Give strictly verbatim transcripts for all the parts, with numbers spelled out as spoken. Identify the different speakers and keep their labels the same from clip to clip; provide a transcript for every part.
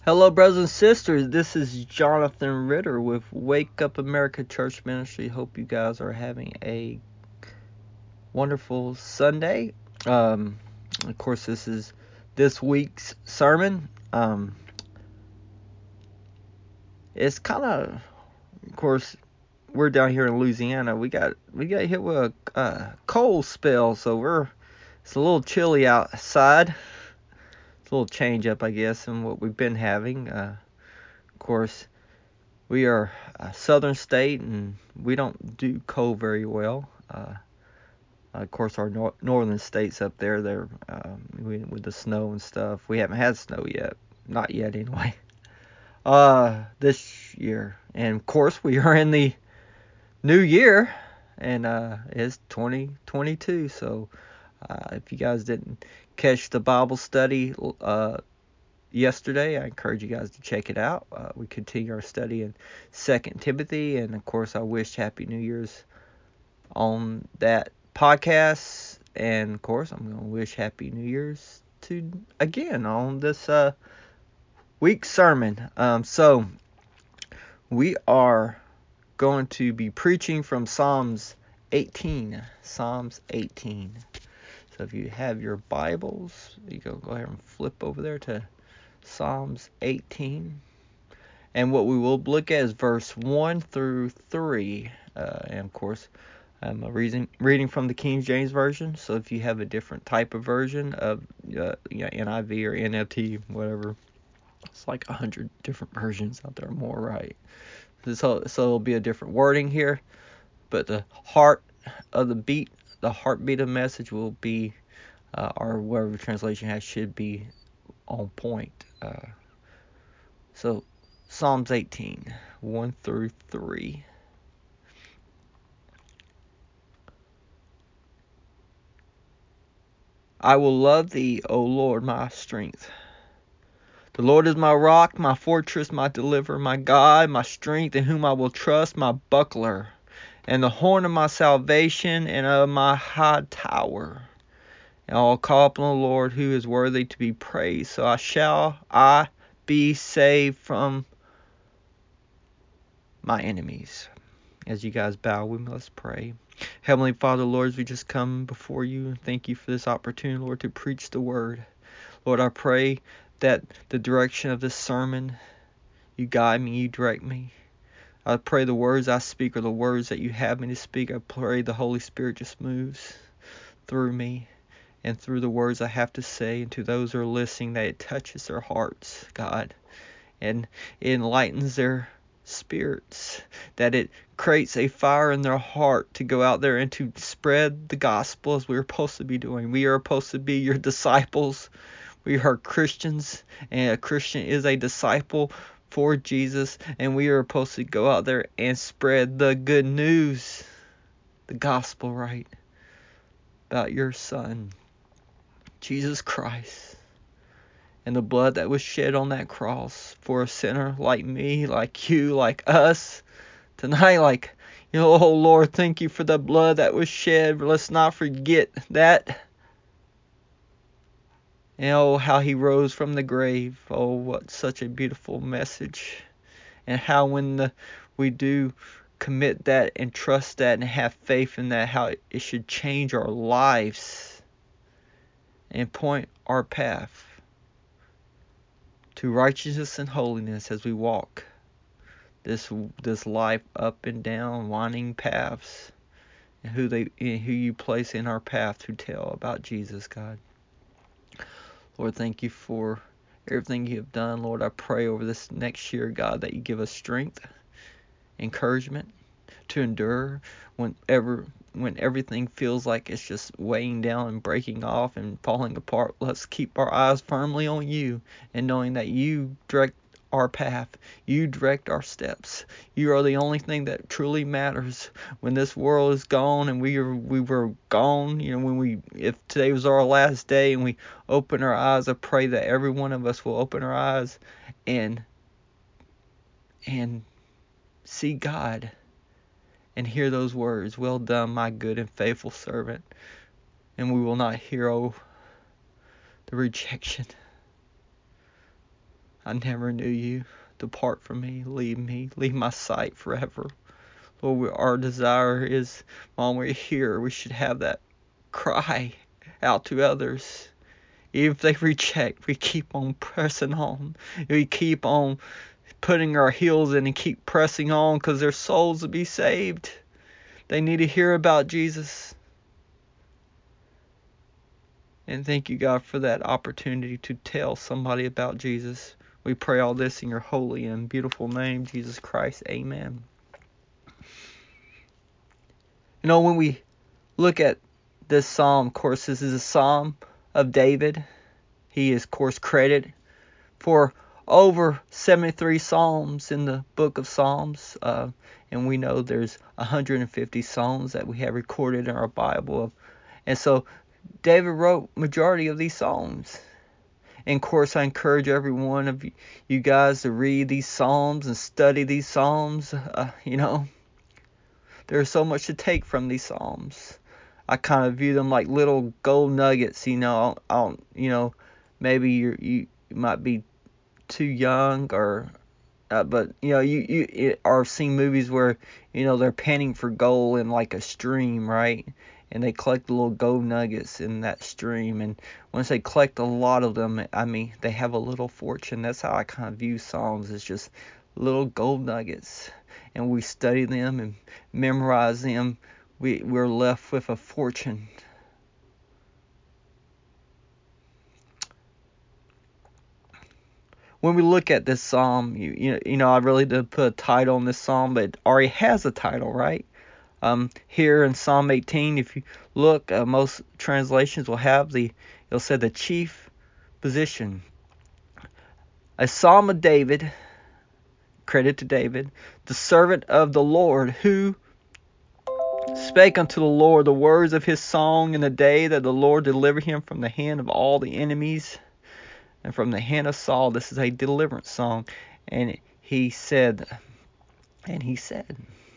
Speaker 1: Hello, brothers and sisters. This is Jonathan Ritter with Wake Up America Church Ministry. Hope you guys are having a wonderful Sunday. Um, of course, this is this week's sermon. Um, it's kind of, of course, we're down here in Louisiana. We got we got hit with a uh, cold spell, so we're it's a little chilly outside. It's a little change up, I guess, in what we've been having. Uh, of course. We are a southern state, and we don't do cold very well. Uh, of course, our nor- northern states up there, they're um, we, with the snow and stuff. We haven't had snow yet, not yet anyway. Uh, this year, and of course, we are in the new year, and uh, it's twenty twenty-two. So, uh, if you guys didn't catch the Bible study, uh, yesterday, I encourage you guys to check it out. Uh, we continue our study in Second Timothy, and of course, I wish Happy New Year's on that podcast. And of course, I'm going to wish Happy New Year's to again on this uh, week's sermon. Um, so, we are going to be preaching from Psalms eighteen. Psalms eighteen. So, if you have your Bibles, you can go ahead and flip over there to Psalms eighteen. And what we will look at is verse one through three. Uh, and of course, I'm reading, reading from the King James Version. So if you have a different type of version of uh, you know, N I V or N L T, whatever, it's like a hundred different versions out there, more right. So, so it'll be a different wording here. But the heart of the beat, the heartbeat of the message will be, uh, or whatever translation has, should be on point. Uh, so Psalms eighteen, one through three. I will love thee, O Lord, my strength. The Lord is my rock, my fortress, my deliverer, my God, my strength, in whom I will trust, my buckler, and the horn of my salvation, and of my high tower. And I will call upon the Lord, who is worthy to be praised. So I shall I be saved from my enemies. As you guys bow, we must pray. Heavenly Father, Lord, as we just come before you, and thank you for this opportunity, Lord, to preach the word. Lord, I pray that the direction of this sermon, you guide me, you direct me. I pray the words I speak are the words that you have me to speak. I pray the Holy Spirit just moves through me and through the words I have to say, and to those who are listening, that it touches their hearts, God, and it enlightens their spirits, that it creates a fire in their heart to go out there and to spread the gospel as we're supposed to be doing. We are supposed to be your disciples. We are Christians, and a Christian is a disciple for Jesus, and we are supposed to go out there and spread the good news, the gospel, right, about your Son, Jesus Christ, and the blood that was shed on that cross for a sinner like me, like you, like us. Tonight, like, you know, oh Lord, thank you for the blood that was shed. Let's not forget that. And oh, how he rose from the grave. Oh, what such a beautiful message. And how when the, we do commit that and trust that and have faith in that, how it should change our lives and point our path to righteousness and holiness as we walk this this life up and down winding paths, and who they who you place in our path to tell about Jesus, God. Lord, thank you for everything you have done. Lord, I pray over this next year, God, that you give us strength, encouragement to endure whenever when everything feels like it's just weighing down and breaking off and falling apart. Let's keep our eyes firmly on you, and knowing that you direct our path, you direct our steps. You are the only thing that truly matters when this world is gone and we are we were gone. You know, when we if today was our last day and we open our eyes, I pray that every one of us will open our eyes and and see God and hear those words, well done, my good and faithful servant. And we will not hear, oh, the rejection I never knew you. Depart from me, leave me, leave my sight forever. Lord, we, our desire is, while we're here, we should have that cry out to others. Even if they reject, we keep on pressing on. We keep on putting our heels in and keep pressing on because their souls will be saved. They need to hear about Jesus. And thank you, God, for that opportunity to tell somebody about Jesus. We pray all this in your holy and beautiful name, Jesus Christ. Amen. You know, when we look at this psalm, of course, this is a psalm of David. He is, of course, credited for over seventy-three psalms in the book of Psalms. Uh, and we know there's one hundred fifty psalms that we have recorded in our Bible. And so David wrote majority of these psalms. And of course, I encourage every one of you guys to read these psalms and study these psalms. Uh, you know, there's so much to take from these psalms. I kind of view them like little gold nuggets. You know, I don't, you know, maybe you're, you you might be too young, or, uh, but you know, you you are seeing movies where you know they're panning for gold in like a stream, right? And they collect the little gold nuggets in that stream. And once they collect a lot of them, I mean, they have a little fortune. That's how I kind of view Psalms. It's just little gold nuggets. And we study them and memorize them. We, we're left with a fortune. When we look at this psalm, you, you, know, you know, I really did put a title on this psalm, but it already has a title, right? Um, here in Psalm eighteen, if you look, uh, most translations will have the, it'll say the chief position. A Psalm of David, credit to David, the servant of the Lord, who spake unto the Lord the words of his song in the day that the Lord delivered him from the hand of all the enemies and from the hand of Saul. This is a deliverance song. And he said, and he said,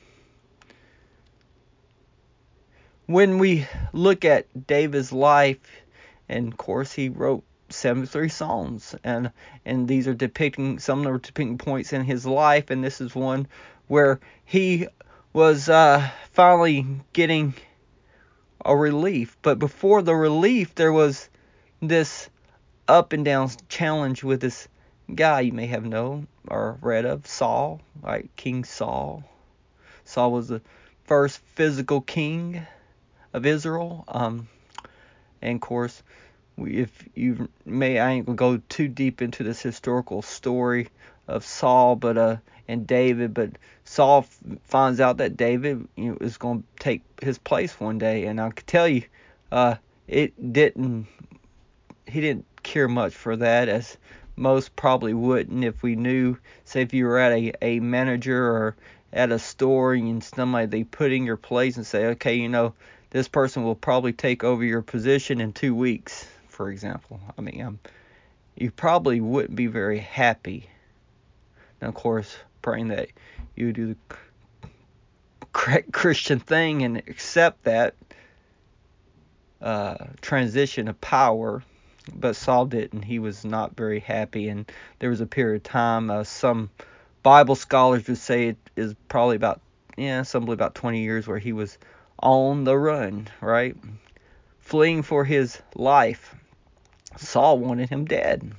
Speaker 1: when we look at David's life, and of course he wrote seventy-three songs, and and these are depicting, some of them are depicting points in his life, and this is one where he was uh, finally getting a relief. But before the relief, there was this up and down challenge with this guy you may have known or read of, Saul, right? King Saul. Saul was the first physical king of Israel. Um, and of course, we, if you may, I ain't gonna go too deep into this historical story of Saul, but uh, and David. But Saul f- finds out that David, you know, is going to take his place one day, and I could tell you, uh, it didn't. He didn't care much for that, as most probably wouldn't if we knew. Say if you were at a, a manager or at a store and somebody they put in your place and say, okay, you know, this person will probably take over your position in two weeks, for example. I mean, um, you probably wouldn't be very happy. Now, of course, praying that you do the correct Christian thing and accept that uh, transition of power. But Saul didn't. He was not very happy, and there was a period of time. Uh, some Bible scholars would say it is probably about, yeah, something about twenty years where he was on the run, right? Fleeing for his life. Saul wanted him dead.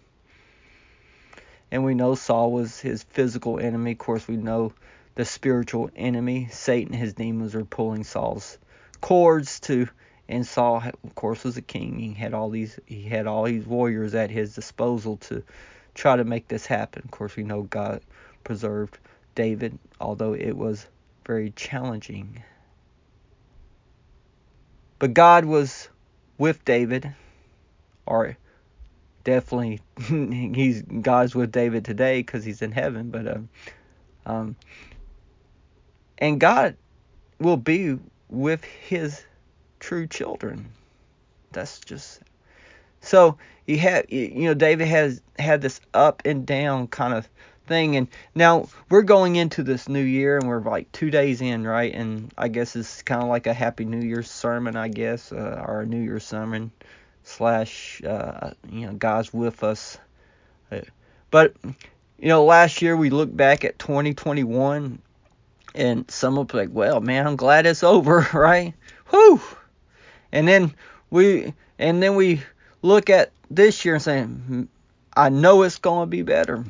Speaker 1: And we know Saul was his physical enemy. Of course, we know the spiritual enemy. Satan, his demons, were pulling Saul's cords to. And Saul, of course, was a king. He had all these. He had all these warriors at his disposal to try to make this happen. Of course, we know God preserved David, although it was very challenging. But God was with David, or definitely he's God's with David today because he's in heaven. But um, um, and God will be with His true children. That's just so you have you know David has had this up and down kind of thing, and now we're going into this new year, and we're like two days in, right? And I guess it's kind of like a Happy New Year's sermon, I guess, uh, or a New Year's sermon slash uh, you know God's with us. But, you know, last year we look back at twenty twenty-one, and some will be like, well, man, I'm glad it's over, right? Whew! And then we, and then we look at this year and say, I know it's going to be better.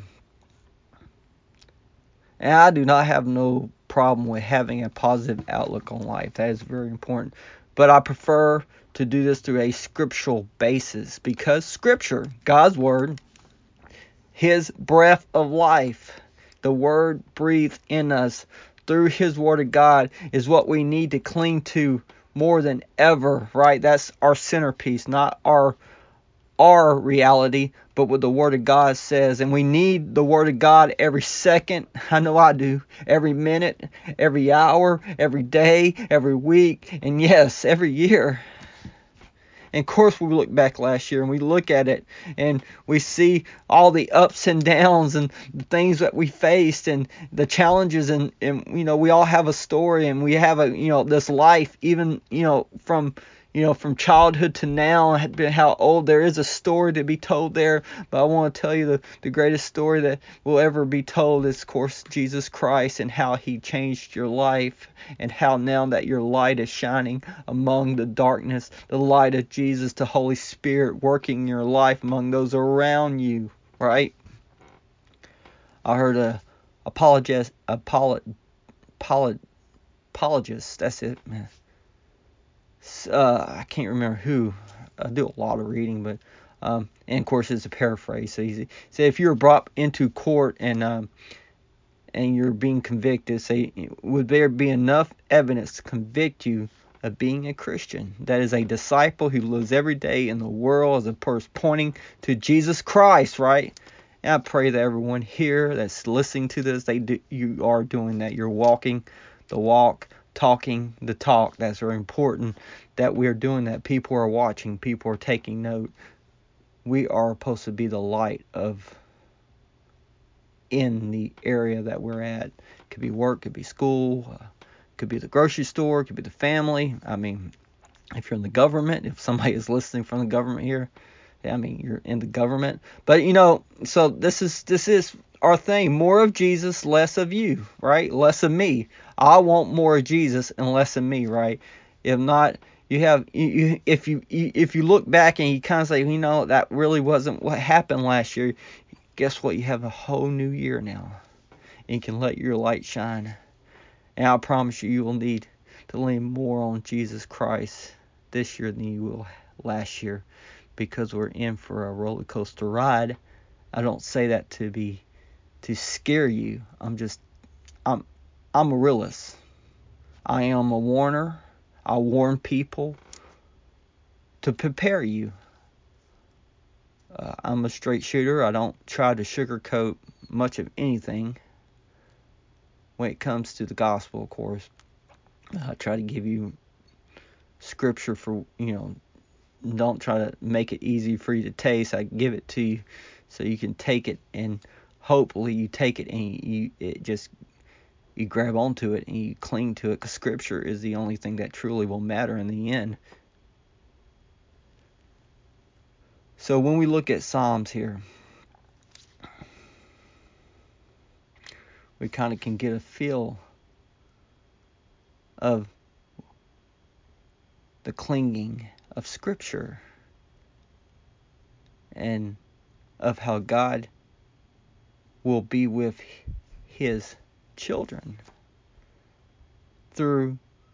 Speaker 1: And I do not have no problem with having a positive outlook on life. That is very important. But I prefer to do this through a scriptural basis, because Scripture, God's Word, His breath of life, the Word breathed in us through His Word of God, is what we need to cling to more than ever, right? That's our centerpiece, not our our reality, but what the Word of God says. And we need the Word of God every second. I know I do. Every minute, every hour, every day, every week, and yes, every year. And of course, we look back last year and we look at it and we see all the ups and downs and the things that we faced and the challenges. And, and you know, we all have a story, and we have a, you know, this life, even, you know, from, you know, from childhood to now, how old, there is a story to be told there. But I want to tell you the, the greatest story that will ever be told is, of course, Jesus Christ, and how He changed your life, and how now that your light is shining among the darkness, the light of Jesus, the Holy Spirit working in your life among those around you, right? I heard a apologist, apolog, apolog, apologist, that's it, man. Uh, I can't remember who. I do a lot of reading, but um, and of course it's a paraphrase. So he said, if you were brought into court and um, and you're being convicted, say, would there be enough evidence to convict you of being a Christian? That is a disciple who lives every day in the world as a person pointing to Jesus Christ, right? And I pray that everyone here that's listening to this, they do, you are doing that. You're walking the walk, talking the talk. That's very important that we're doing that. People are watching. People are taking note. We are supposed to be the light of in the area that we're at. It could be work, could be school, uh, could be the grocery store, could be the family. I mean, if you're in the government, if somebody is listening from the government here, I mean, you're in the government. But, you know, so this is this is our thing. More of Jesus, less of you, right? Less of me. I want more of Jesus and less of me, right? If not, you have you, you if you, you if you look back and you kind of say, you know, that really wasn't what happened last year. Guess what? You have a whole new year now, and you can let your light shine. And I promise you, you will need to lean more on Jesus Christ this year than you will last year, because we're in for a roller coaster ride. I don't say that to be to scare you. I'm just I'm I'm a realist. I am a warner. I warn people to prepare you. Uh, I'm a straight shooter. I don't try to sugarcoat much of anything when it comes to the gospel, of course. I try to give you scripture for, you know, don't try to make it easy for you to taste. I give it to you so you can take it, and hopefully you take it and you it just you grab onto it and you cling to it, because scripture is the only thing that truly will matter in the end. So when we look at Psalms here, we kind of can get a feel of the clinging of scripture and of how God will be with His children through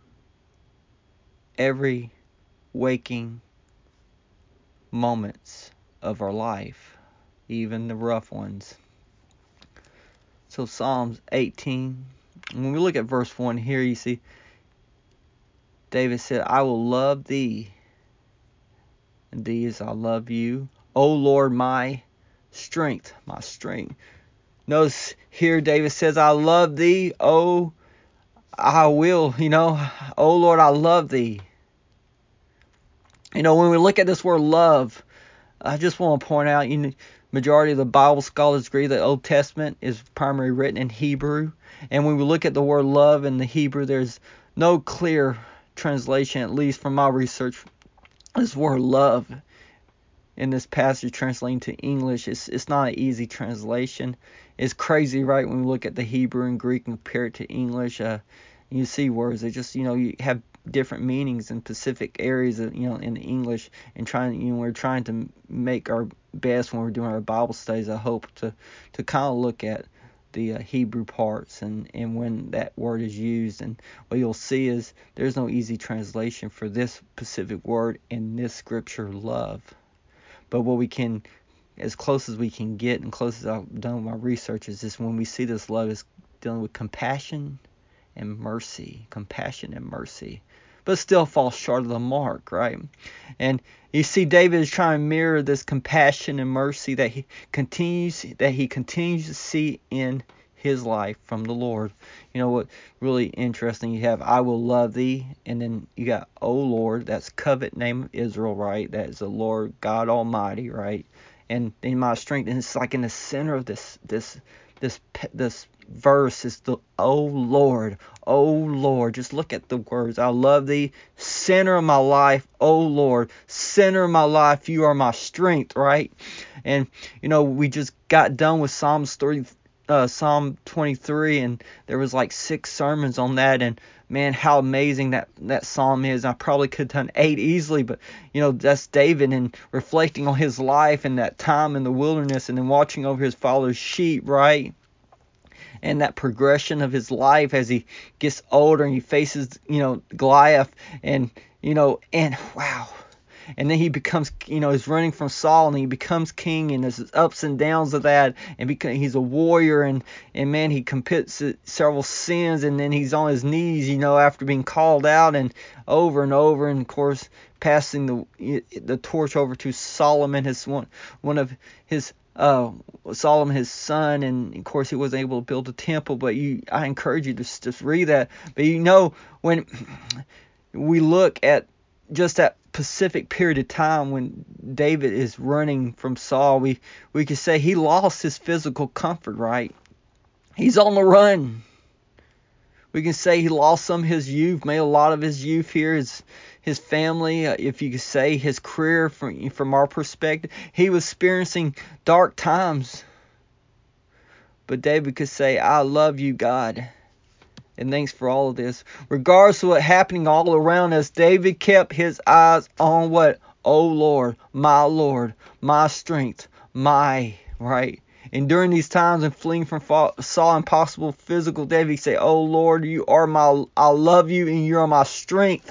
Speaker 1: every waking moments of our life, even the rough ones. So Psalms eighteen, when we look at verse one here, you see David said, I will love thee, and thee is I love you, O Lord, my strength, my strength. Notice here David says, I love thee, oh, I will, you know, oh Lord, I love thee. You know, when we look at this word love, I just want to point out, you know, majority of the Bible scholars agree that the Old Testament is primarily written in Hebrew. And when we look at the word love in the Hebrew, there's no clear translation, at least from my research. This word love in this passage translating to English. It's it's not an easy translation. It's crazy, right? When we look at the Hebrew and Greek and compare it to English, uh, you see words that just, you know, you have different meanings in specific areas, of, you know, in English. And trying, you know, we're trying to make our best when we're doing our Bible studies. I hope to to kind of look at the uh, Hebrew parts and, and when that word is used. And what you'll see is there's no easy translation for this specific word in this scripture, love. But what we can, as close as we can get and close as I've done with my research, is this: when we see this love is dealing with compassion and mercy, compassion and mercy, but still falls short of the mark, right? And you see David is trying to mirror this compassion and mercy that he continues that he continues to see in his life from the Lord. You know what? Really interesting. You have "I will love thee," and then you got "O Lord." That's covenant name of Israel, right? That is the Lord God Almighty, right? And in my strength, and it's like in the center of this this this this verse is the "O Lord, O Lord." Just look at the words. I love thee, center of my life, O Lord, center of my life. You are my strength, right? And you know, we just got done with Psalms thirty. Uh, Psalm twenty-three, and there was like six sermons on that, and man, how amazing that that psalm is. I probably could have done eight easily, but you know, that's David and reflecting on his life and that time in the wilderness, and then watching over his father's sheep, right? And that progression of his life as he gets older and he faces, you know, Goliath, and you know, and wow. And then he becomes, you know, he's running from Saul, and he becomes king, and there's ups and downs of that. And because he's a warrior, and, and man, he commits several sins, and then he's on his knees, you know, after being called out, and over and over, and of course, passing the the torch over to Solomon, his one one of his uh Solomon, his son, and of course he wasn't able to build a temple. But you, I encourage you to just, just read that. But you know, when we look at just that specific period of time when David is running from Saul, we we could say he lost his physical comfort, right? He's on the run. We can say he lost some of his youth, made a lot of his youth here, his his family, uh, if you could say his career from from our perspective. He was experiencing dark times. But David could say, I love you, God. And thanks for all of this. Regardless of what happening all around us, David kept his eyes on what? Oh Lord, my Lord, my strength, my, right? And during these times and fleeing from Saul and possible physical death, he say, oh Lord, you are my, I love you and you are my strength.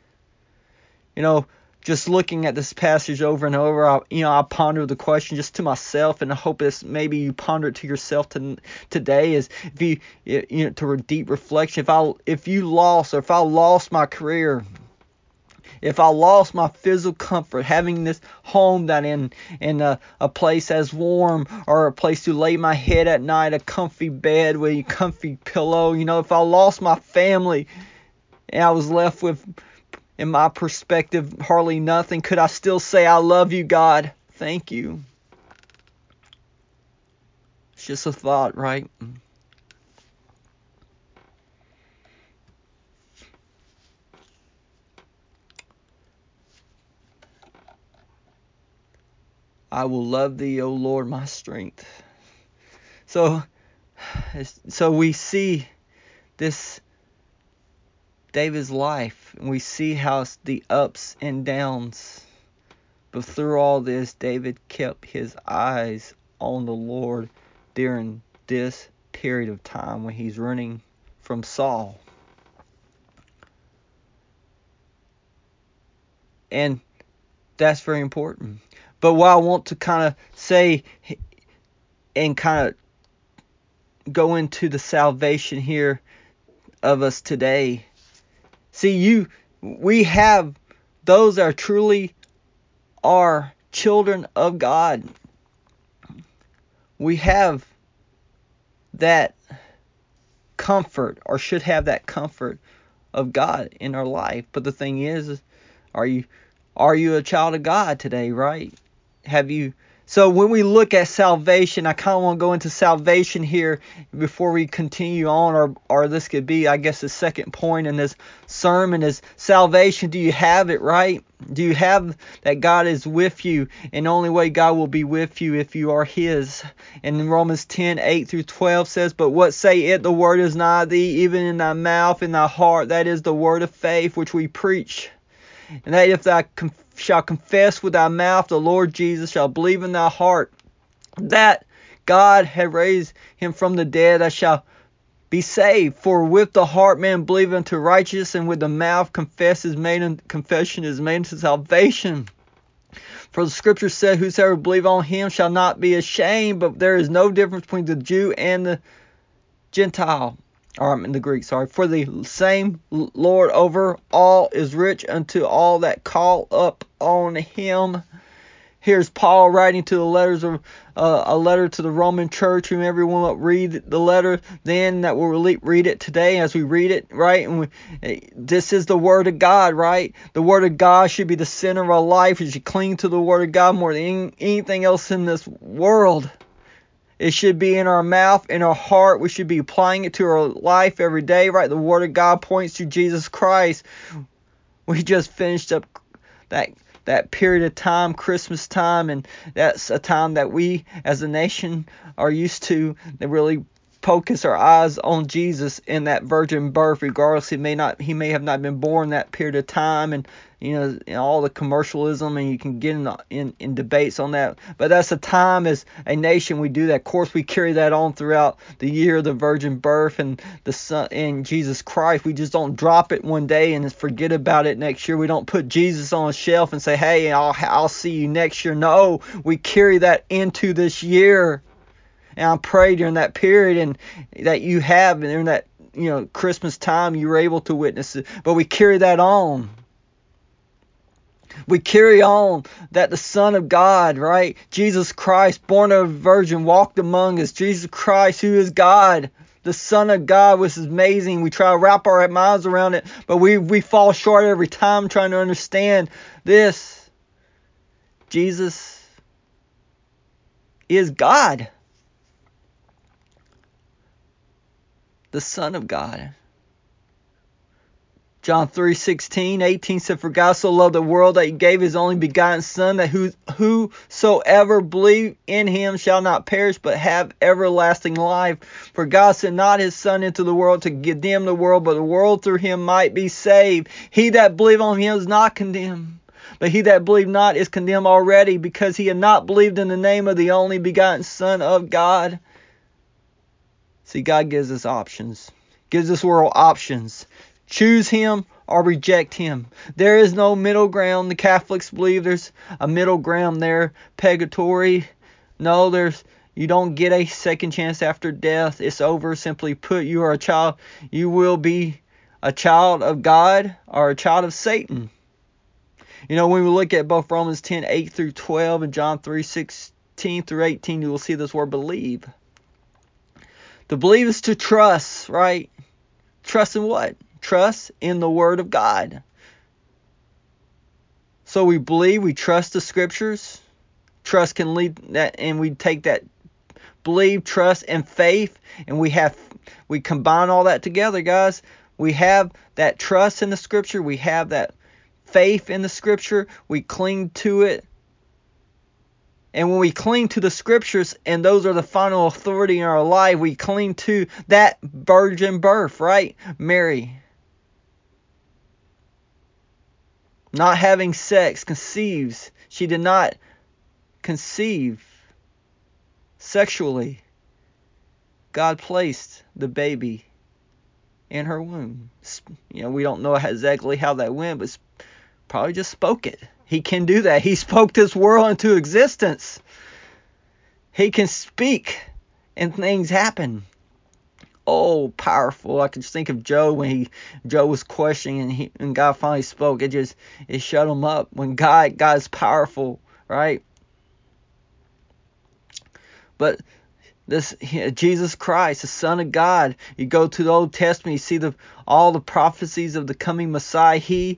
Speaker 1: You know, just looking at this passage over and over, I, you know, I ponder the question just to myself, and I hope this maybe you ponder it to yourself to, today. Is if you, you know, to a deep reflection. If I, if you lost, or if I lost my career, if I lost my physical comfort, having this home that in in a, a place that's warm, or a place to lay my head at night, a comfy bed with a comfy pillow, you know, if I lost my family, and I was left with, in my perspective, hardly nothing, could I still say, I love you, God? Thank you. It's just a thought, right? I will love thee, O Lord, my strength. So, so we see this David's life, and we see how it's the ups and downs. But through all this, David kept his eyes on the Lord during this period of time when he's running from Saul. And that's very important. But what I want to kind of say and kind of go into the salvation here of us today. See, you, we have those that are truly are children of God. We have that comfort, or should have that comfort of God in our life. But the thing is, are you are you a child of God today, right? Have you So when we look at salvation, I kind of want to go into salvation here before we continue on, or, or this could be, I guess, the second point in this sermon is salvation. Do you have it, right? Do you have that God is with you? And the only way God will be with you if you are His. And in Romans ten, eight through twelve says, but what say it? The word is nigh thee, even in thy mouth, in thy heart. That is the word of faith which we preach. And that if thou conf- shalt confess with thy mouth the Lord Jesus, shall believe in thy heart that God had raised him from the dead, thou shalt be saved. For with the heart man believeth unto righteousness, and with the mouth confess is made unto, confession is made unto salvation. For the scripture said, whosoever believe on him shall not be ashamed. But there is no difference between the Jew and the Gentile. Or I'm in the Greek, sorry. For the same Lord over all is rich unto all that call up on him. Here's Paul writing to the letters of uh, a letter to the Roman church. Whom everyone will read the letter then that will read it today as we read it, right? And we, this is the word of God, right? The word of God should be the center of our life. We should cling to the word of God more than anything else in this world. It should be in our mouth, in our heart. We should be applying it to our life every day, right? The Word of God points to Jesus Christ. We just finished up that that period of time, Christmas time, and that's a time that we as a nation are used to. That really focus our eyes on Jesus in that virgin birth, regardless he may not he may have not been born that period of time, and you know, and all the commercialism, and you can get in, in in debates on that. But that's a time as a nation we do that. Of course, we carry that on throughout the year of the virgin birth and the Son and Jesus Christ. We just don't drop it one day and forget about it next year. We don't put Jesus on a shelf and say, "Hey, I'll I'll see you next year." No, we carry that into this year. And I pray during that period and that you have, and during that, you know, Christmas time, you were able to witness it. But we carry that on. We carry on that the Son of God, right? Jesus Christ, born of a virgin, walked among us. Jesus Christ, who is God, the Son of God, which is amazing. We try to wrap our minds around it, but we, we fall short every time trying to understand this. Jesus is God, the Son of God. John three sixteen, eighteen said, for God so loved the world that he gave his only begotten Son, that who, whosoever believe in him shall not perish, but have everlasting life. For God sent not his Son into the world to condemn the world, but the world through him might be saved. He that believe on him is not condemned, but he that believe not is condemned already, because he had not believed in the name of the only begotten Son of God. See, God gives us options. Gives this world options. Choose him or reject him. There is no middle ground. The Catholics believe there's a middle ground there. Purgatory. No, there's you don't get a second chance after death. It's over. Simply put, you are a child. You will be a child of God or a child of Satan. You know, when we look at both Romans ten, eight through twelve and John three, sixteen through eighteen, you will see this word believe. To believe is to trust, right? Trust in what? Trust in the Word of God. So we believe, we trust the Scriptures. Trust can lead that, and we take that believe, trust, and faith, and we have we combine all that together, guys. We have that trust in the Scripture. We have that faith in the Scripture. We cling to it. And when we cling to the Scriptures, and those are the final authority in our life, we cling to that virgin birth, right? Mary, not having sex, conceives. She did not conceive sexually. God placed the baby in her womb. You know, we don't know exactly how that went, but probably just spoke it. He can do that. He spoke this world into existence. He can speak and things happen. Oh, powerful. I can just think of Job when he Job was questioning and he and God finally spoke. It just it shut him up. When God God's powerful, right? But this Jesus Christ, the Son of God, you go to the Old Testament, you see the all the prophecies of the coming Messiah. He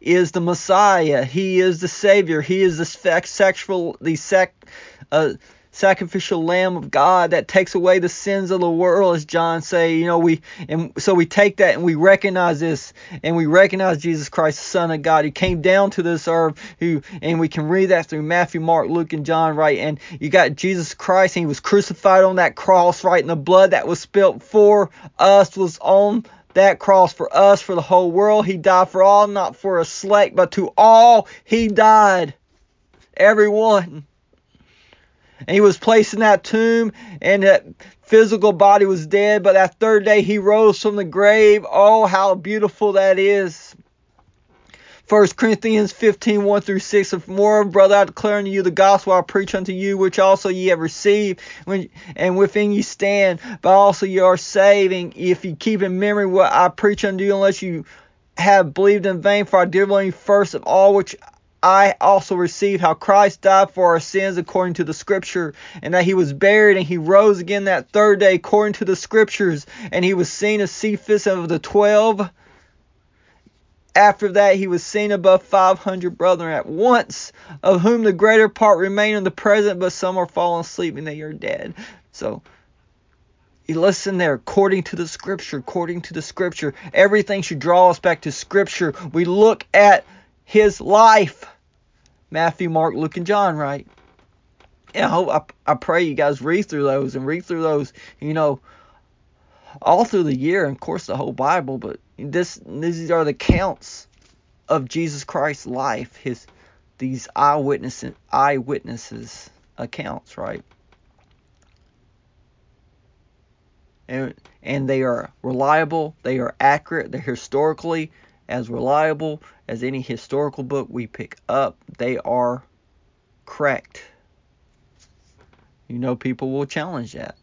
Speaker 1: is the Messiah. He is the Savior. He is the sexual, the sac, uh, sacrificial Lamb of God that takes away the sins of the world, as John say. You know, we and so we take that and we recognize this, and we recognize Jesus Christ, the Son of God, who came down to this earth. Who and we can read that through Matthew, Mark, Luke, and John, right? And you got Jesus Christ, and He was crucified on that cross, right? And the blood that was spilt for us was on that cross for us, for the whole world. He died for all, not for a select, but to all He died. Everyone. And He was placed in that tomb, and that physical body was dead, but that third day He rose from the grave. Oh, how beautiful that is. First Corinthians fifteen, one through six. Of more, brother, I declare unto you the gospel I preach unto you, which also ye have received, when, and within ye stand, but also ye are saving, if ye keep in memory what I preach unto you, unless you have believed in vain. For I did unto you first of all, which I also received, how Christ died for our sins according to the Scripture, and that He was buried, and He rose again that third day according to the Scriptures, and He was seen of Cephas and of the twelve. After that, He was seen above five hundred brethren at once, of whom the greater part remain in the present, but some are fallen asleep and they are dead. So, you listen there, according to the Scripture, according to the Scripture. Everything should draw us back to Scripture. We look at His life. Matthew, Mark, Luke, and John, right? And I hope, I, I pray you guys read through those and read through those, you know, all through the year, and of course the whole Bible, but this these are the counts of Jesus Christ's life, his these eyewitnesses eyewitnesses accounts, right? And and they are reliable, they are accurate, they're historically as reliable as any historical book we pick up. They are correct. You know, people will challenge that.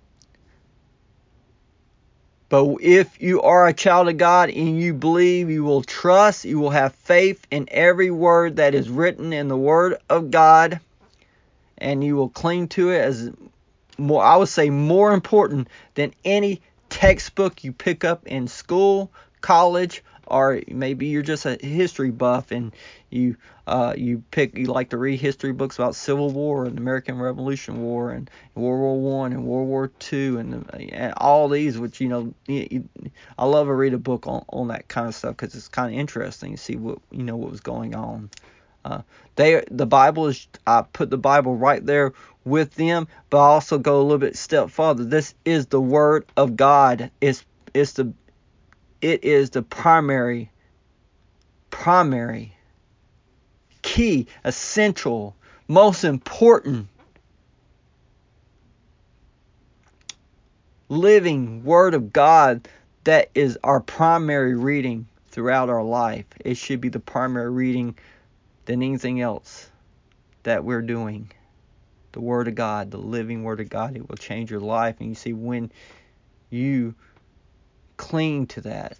Speaker 1: But if you are a child of God and you believe, you will trust, you will have faith in every word that is written in the Word of God, and you will cling to it as more, I would say, more important than any textbook you pick up in school, college, or maybe you're just a history buff and you uh, you pick you like to read history books about Civil War and American Revolution War and World War One and World War Two and, and all these, which you know you, you, I love to read a book on, on that kind of stuff because it's kind of interesting to see what you know what was going on. Uh, they the Bible is I put the Bible right there with them, but I also go a little bit step further. This is the Word of God. It's it's the it is the primary primary key, essential, most important living Word of God that is our primary reading throughout our life. It should be the primary reading than anything else that we're doing. The Word of God, the living Word of God, it will change your life. And you see, when you cling to that,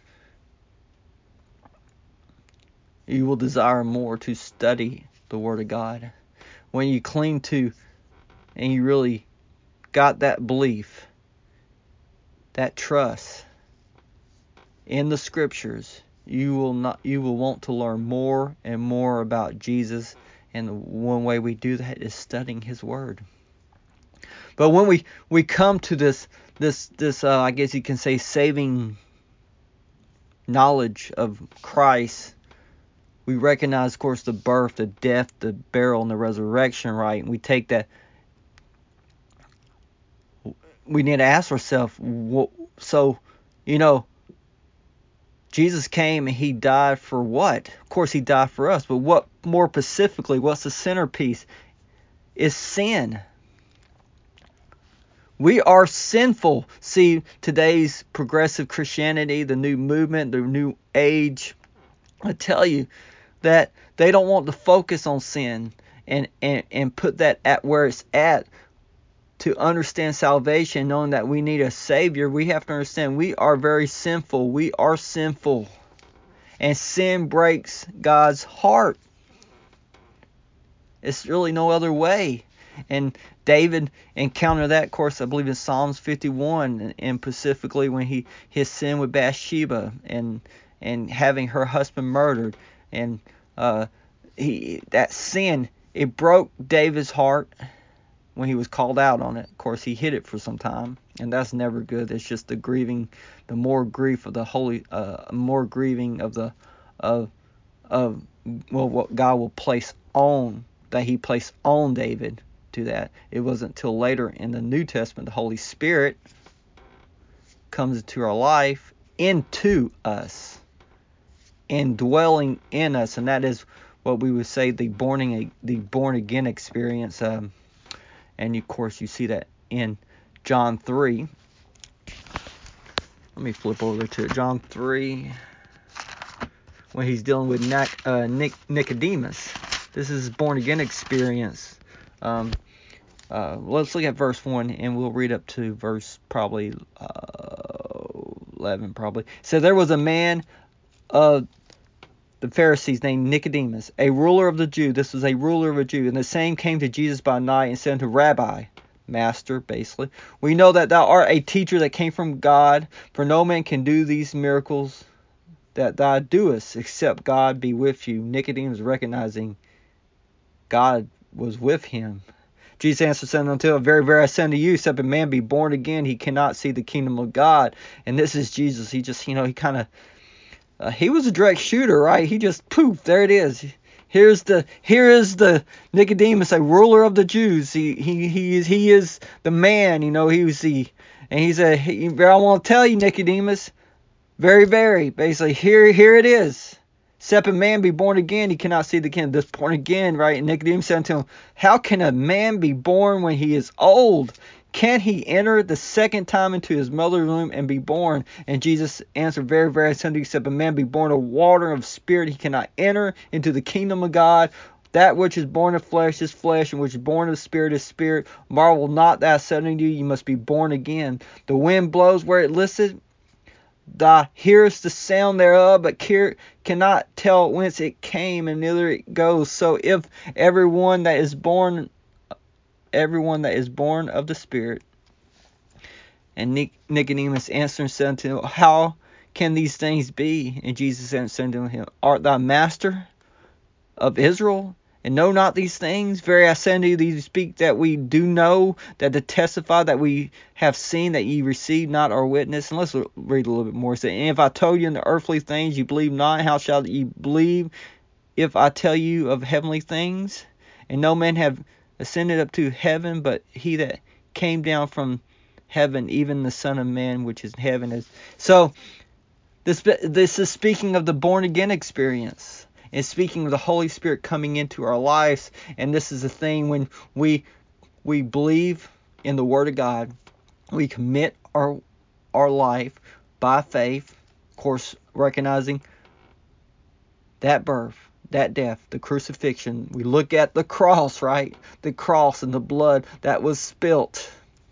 Speaker 1: you will desire more to study the Word of God. When you cling to and you really got that belief, that trust in the Scriptures, you will not you will want to learn more and more about Jesus, and the one way we do that is studying His Word. But when we, we come to this this this uh, I guess you can say saving knowledge of Christ, we recognize, of course, the birth, the death, the burial, and the resurrection, right? And we take that. We need to ask ourselves, so, you know, Jesus came and He died for what? Of course, He died for us, but what more specifically, what's the centerpiece? Is sin. We are sinful. See, today's progressive Christianity, the new movement, the new age, I tell you that they don't want to focus on sin and, and, and put that at where it's at. To understand salvation, knowing that we need a Savior, we have to understand we are very sinful. We are sinful. And sin breaks God's heart. It's really no other way. And David encountered that, of course, I believe in Psalms fifty-one, and specifically when he his sin with Bathsheba and and having her husband murdered. And uh, he that sin, it broke David's heart when he was called out on it. Of course, he hid it for some time, and that's never good. It's just the grieving, the more grief of the holy, uh, more grieving of the, of, of, well, what God will place on, that he placed on David to that. It wasn't until later in the New Testament, the Holy Spirit comes into our life, into us, and dwelling in us, and that is what we would say the born, the born again experience. Um, And of course, you see that in John three. Let me flip over to John three, when he's dealing with Nic- uh, Nic- Nicodemus. This is his born again experience. Um, uh, let's look at verse one, and we'll read up to verse probably uh, eleven. Probably. So there was a man of the Pharisees named Nicodemus, a ruler of the Jews. This was a ruler of a Jew. And the same came to Jesus by night and said unto Rabbi, Master, basically, we know that thou art a teacher that came from God, for no man can do these miracles that thou doest, except God be with you. Nicodemus, recognizing God was with him. Jesus answered, saying unto him, Very, very, I say unto you, except a man be born again, he cannot see the kingdom of God. And this is Jesus. He just, you know, he kind of, Uh, he was a direct shooter, right? He just poof, there it is. Here's the here is the Nicodemus, a ruler of the Jews. He he he is he is the man, you know. He was the and he said, he, I want to tell you, Nicodemus, very very basically here here it is. Except a man be born again, he cannot see the kingdom. This born again, right? And Nicodemus said to him, How can a man be born when he is old? Can he enter the second time into his mother's womb and be born? And Jesus answered, Very, very, I say unto you, except a man be born of water and of spirit, he cannot enter into the kingdom of God. That which is born of flesh is flesh, and which is born of spirit is spirit. Marvel not that I said unto you, you must be born again. The wind blows where it listeth, thou hearest the sound thereof, but cannot tell whence it came, and whither it goes. So if everyone that is born everyone that is born of the Spirit. And Nic- Nicodemus answered and said unto him, How can these things be? And Jesus answered unto him, Art thou master of Israel, and know not these things? Very, I say unto you, these speak that we do know, that to testify that we have seen, that ye receive not our witness. And let's read a little bit more. It says, And if I told you in the earthly things, you believe not, how shall ye believe if I tell you of heavenly things? And no man have ascended up to heaven, but he that came down from heaven, even the Son of Man, which is in heaven. Is so. This this is speaking of the born again experience. It's speaking of the Holy Spirit coming into our lives, and this is the thing when we we believe in the Word of God, we commit our our life by faith, of course, recognizing that birth, that death, the crucifixion. We look at the cross, right? The cross and the blood that was spilt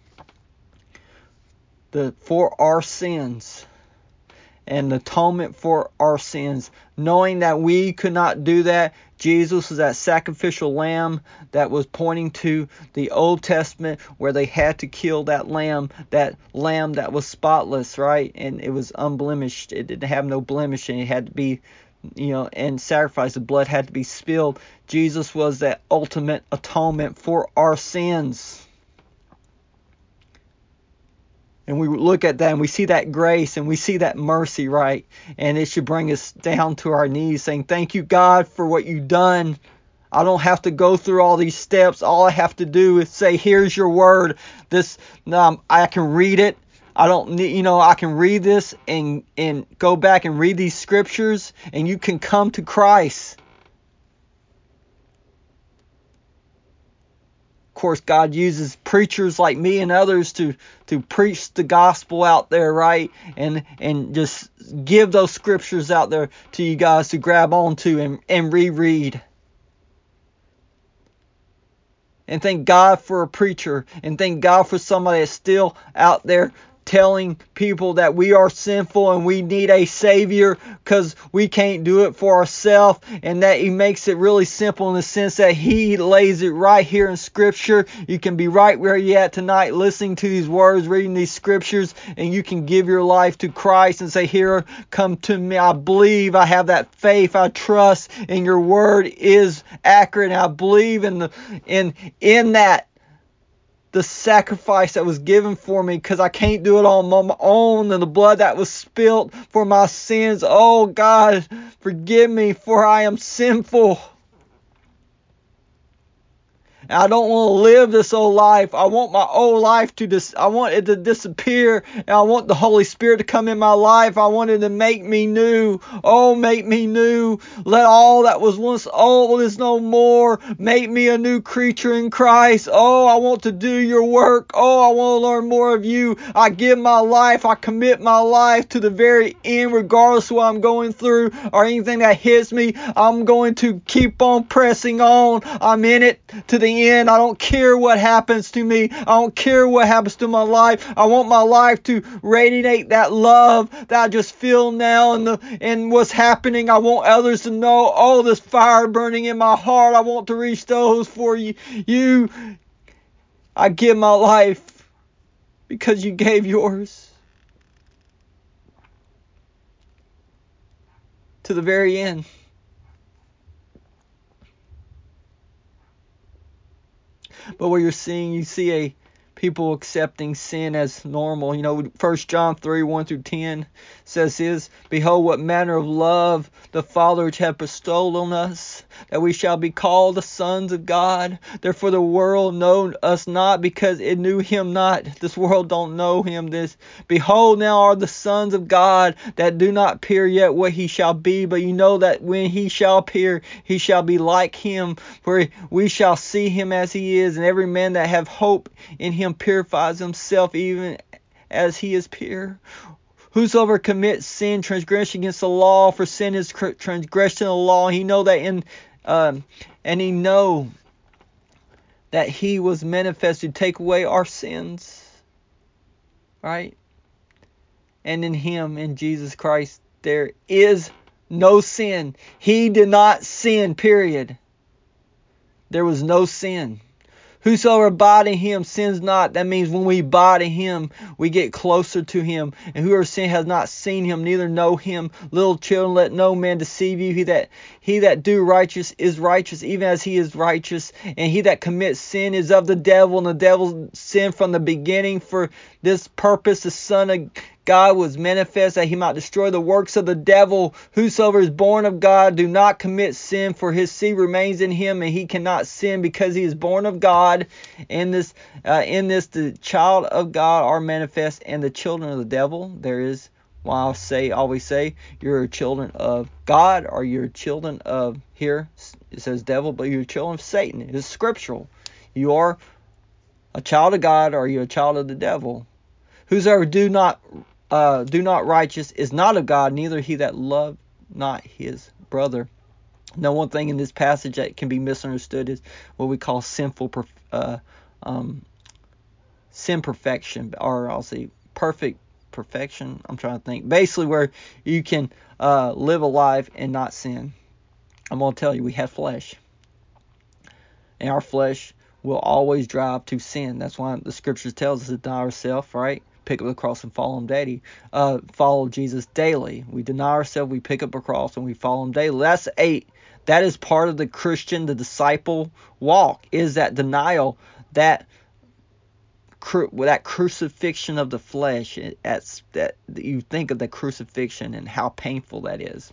Speaker 1: the for our sins, and the atonement for our sins. Knowing that we could not do that, Jesus was that sacrificial lamb that was pointing to the Old Testament, where they had to kill that lamb, that lamb that was spotless, right? And it was unblemished. It didn't have no blemish, and it had to be, you know, and sacrifice, the blood had to be spilled. Jesus was that ultimate atonement for our sins. And we look at that and we see that grace and we see that mercy, right? And it should bring us down to our knees saying, Thank you, God, for what you've done. I don't have to go through all these steps. All I have to do is say, here's your word. This, um, I can read it. I don't need, you know, I can read this and, and go back and read these scriptures, and you can come to Christ. Of course, God uses preachers like me and others to, to preach the gospel out there, right? And and just give those scriptures out there to you guys to grab onto and, and reread. And thank God for a preacher. And thank God for somebody that's still out there telling people that we are sinful and we need a Savior because we can't do it for ourselves, and that He makes it really simple in the sense that He lays it right here in Scripture. You can be right where you're at tonight listening to these words, reading these Scriptures, and you can give your life to Christ and say, here, come to me. I believe, I have that faith, I trust, and your word is accurate, and I believe in the in in that the sacrifice that was given for me, because I can't do it on my own, and the blood that was spilt for my sins. Oh God, forgive me, for I am sinful. I don't want to live this old life. I want my old life to dis- I want it to disappear, and I want the Holy Spirit to come in my life. I want it to make me new. Oh, make me new. Let all that was once old is no more. Make me a new creature in Christ. Oh, I want to do your work. Oh, I want to learn more of you. I give my life. I commit my life to the very end, regardless of what I'm going through or anything that hits me. I'm going to keep on pressing on. I'm in it to the end. I don't care what happens to me. I don't care what happens to my life. I want my life to radiate that love that I just feel now and the and what's happening. I want others to know, oh, this fire burning in my heart. I want to reach those for you. You, I give my life because you gave yours to the very end. But what you're seeing, you see a people accepting sin as normal. You know, First John three, one through ten says this, behold, what manner of love the Father which hath bestowed on us, that we shall be called the sons of God. Therefore the world know us not, because it knew him not. This world don't know him. This, behold, now are the sons of God, that do not appear yet what he shall be, but you know that when he shall appear, he shall be like him, for we shall see him as he is. And every man that have hope in him purifies himself, even as he is pure. Whosoever commits sin, transgression against the law, for sin is transgression of the law. He know that in, um, and he know that he was manifest to take away our sins, right? And in him, in Jesus Christ, there is no sin. He did not sin, period. There was no sin. Whosoever abide in him sins not. That means when we abide in him, we get closer to him. And whoever sin has not seen him, neither know him. Little children, let no man deceive you. He that he that do righteous is righteous, even as he is righteous. And he that commits sin is of the devil, and the devil sinned from the beginning. For this purpose the Son of God was manifest, that he might destroy the works of the devil. Whosoever is born of God do not commit sin, for his seed remains in him, and he cannot sin because he is born of God. In this, uh, in this, the child of God are manifest, and the children of the devil. There is, why I say, always say, you're children of God, or you're children of, here it says devil, but you're children of Satan. It is scriptural. You are a child of God, or you're a child of the devil. Whosoever do not uh, do not righteous is not of God, neither he that love not his brother. Now, one thing in this passage that can be misunderstood is what we call sinful uh, um, sin perfection, or I'll say perfect perfection. I'm trying to think. Basically, where you can uh, live a life and not sin. I'm going to tell you, we have flesh, and our flesh will always drive to sin. That's why the scripture tells us to deny ourselves, right? Pick up the cross and follow him daily. Uh, follow Jesus daily. We deny ourselves, we pick up a cross, and we follow him daily. That's eight. That is part of the Christian, the disciple walk, is that denial, that cru- that crucifixion of the flesh. That's, that you think of the crucifixion and how painful that is.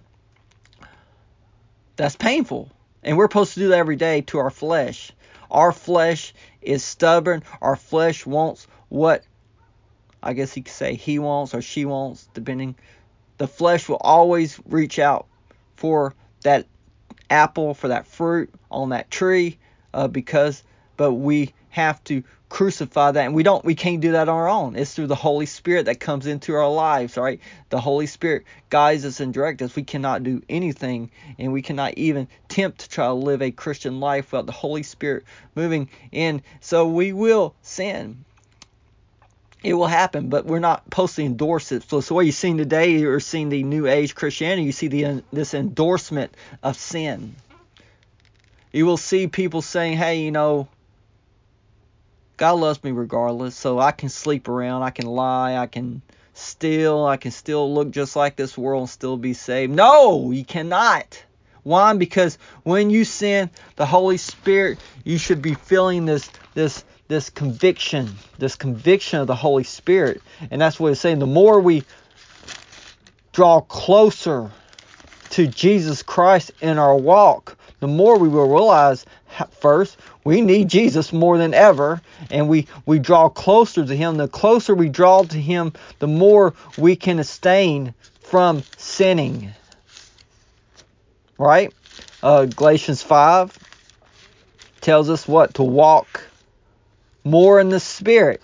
Speaker 1: That's painful. And we're supposed to do that every day to our flesh. Our flesh is stubborn. Our flesh wants what, I guess he could say, he wants or she wants, depending. The flesh will always reach out for that apple, for that fruit on that tree, uh, because, but we have to crucify that, and we don't, we can't do that on our own. It's through the Holy Spirit that comes into our lives, right? The Holy Spirit guides us and directs us. We cannot do anything, and we cannot even attempt to try to live a Christian life without the Holy Spirit moving in. So we will sin. It will happen, but we're not supposed to endorse it. So, so what you're seeing today, you're seeing the New Age Christianity. You see the this endorsement of sin. You will see people saying, hey, you know, God loves me regardless, so I can sleep around, I can lie, I can steal, I can still look just like this world and still be saved. No, you cannot. Why? Because when you sin, the Holy Spirit, you should be feeling this this this conviction, this conviction of the Holy Spirit. And that's what it's saying. The more we draw closer to Jesus Christ in our walk, the more we will realize, first, we need Jesus more than ever, and we, we draw closer to Him. The closer we draw to Him, the more we can abstain from sinning. Right? Uh, Galatians five tells us what? To walk more in the Spirit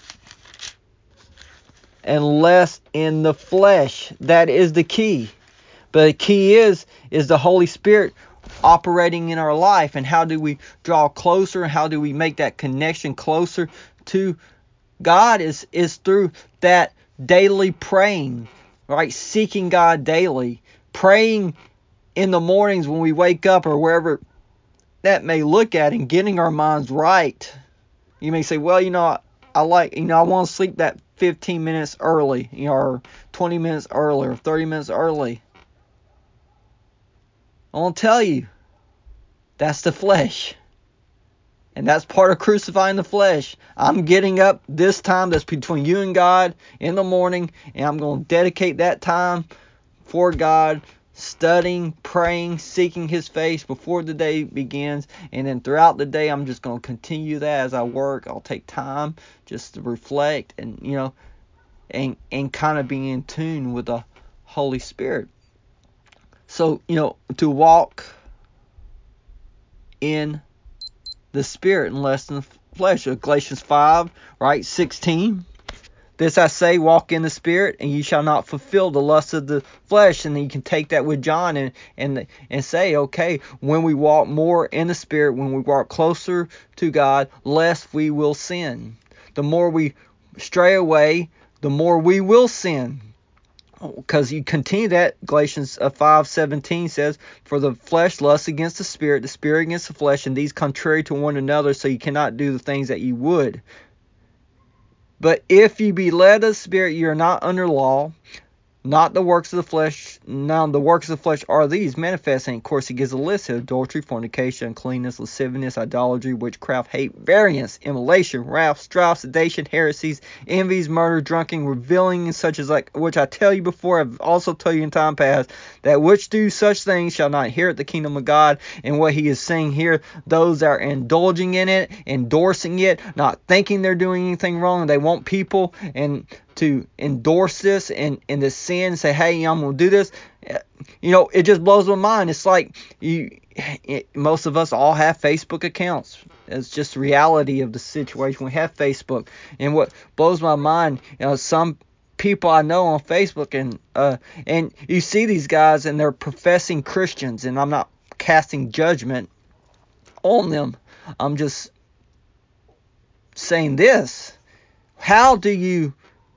Speaker 1: and less in the flesh. That is the key. But the key is, is the Holy Spirit operating in our life. And how do we draw closer? How do we make that connection closer to God? Is, is through that daily praying, right? Seeking God daily. Praying in the mornings when we wake up or wherever that may look at, and getting our minds right. You may say, well, you know, I, I like, you know, I want to sleep that fifteen minutes early, you know, or twenty minutes early, or thirty minutes early. I want to tell you, that's the flesh. And that's part of crucifying the flesh. I'm getting up this time that's between you and God in the morning, and I'm going to dedicate that time for God, studying, praying, seeking His face before the day begins. And then throughout the day, I'm just going to continue that as I work. I'll take time just to reflect and, you know, and, and kind of be in tune with the Holy Spirit. So, you know, to walk in the Spirit and less in the flesh. Galatians five, right, sixteen. This I say, walk in the Spirit, and ye shall not fulfill the lust of the flesh. And then you can take that with John and and and say, okay, when we walk more in the Spirit, when we walk closer to God, less we will sin. The more we stray away, the more we will sin. Because you continue that, Galatians five seventeen says, for the flesh lusts against the Spirit, the Spirit against the flesh, and these contrary to one another, so you cannot do the things that you would. But if you be led of the Spirit, you are not under law, not the works of the flesh. Now the works of the flesh are these manifest. And of course he gives a list of adultery, fornication, uncleanness, lasciviousness, idolatry, witchcraft, hate, variance, immolation, wrath, strife, sedation, heresies, envies, murder, drunken, revealing, and such as like which I tell you before, I've also told you in time past, that which do such things shall not inherit the kingdom of God. And what he is saying here, those that are indulging in it, endorsing it, not thinking they're doing anything wrong, they want people and to endorse this and, and this sin and say, hey, I'm going to do this. You know, it just blows my mind. It's like you, it, most of us all have Facebook accounts. It's just the reality of the situation. We have Facebook. And what blows my mind, you know, some people I know on Facebook, and uh, and you see these guys and they're professing Christians, and I'm not casting judgment on them. I'm just saying this. How do you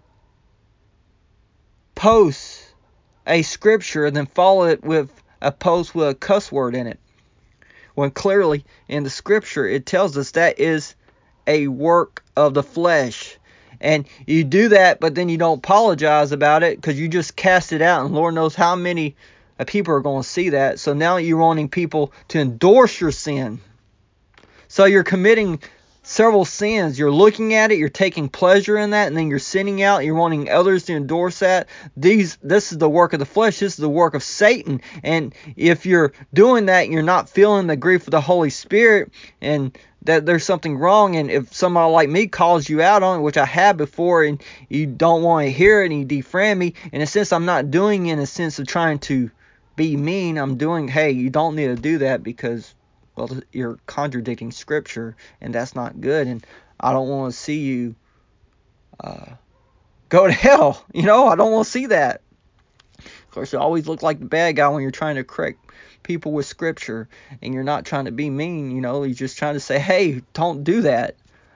Speaker 1: post a scripture and then follow it with a post with a cuss word in it, when clearly in the scripture it tells us that is a work of the flesh? And you do that, but then you don't apologize about it because you just cast it out, and Lord knows how many people are going to see that. So now you're wanting people to endorse your sin. So you're committing several sins. You're looking at it, you're taking pleasure in that, and then you're sinning out. You're wanting others to endorse that. These, this is the work of the flesh. This is the work of Satan. And if you're doing that, you're not feeling the grief of the Holy Spirit, and that there's something wrong. And if somebody like me calls you out on it, which I have before, and you don't want to hear it, and you defriend me, in a sense, I'm not doing it in a sense of trying to be mean. I'm doing, hey, you don't need to do that because, well, you're contradicting Scripture, and that's not good, and I don't want to see you uh, go to hell. You know, I don't want to see that. Of course, you always look like the bad guy when you're trying to correct people with Scripture, and you're not trying to be mean. You know, you're just trying to say, hey, don't do that.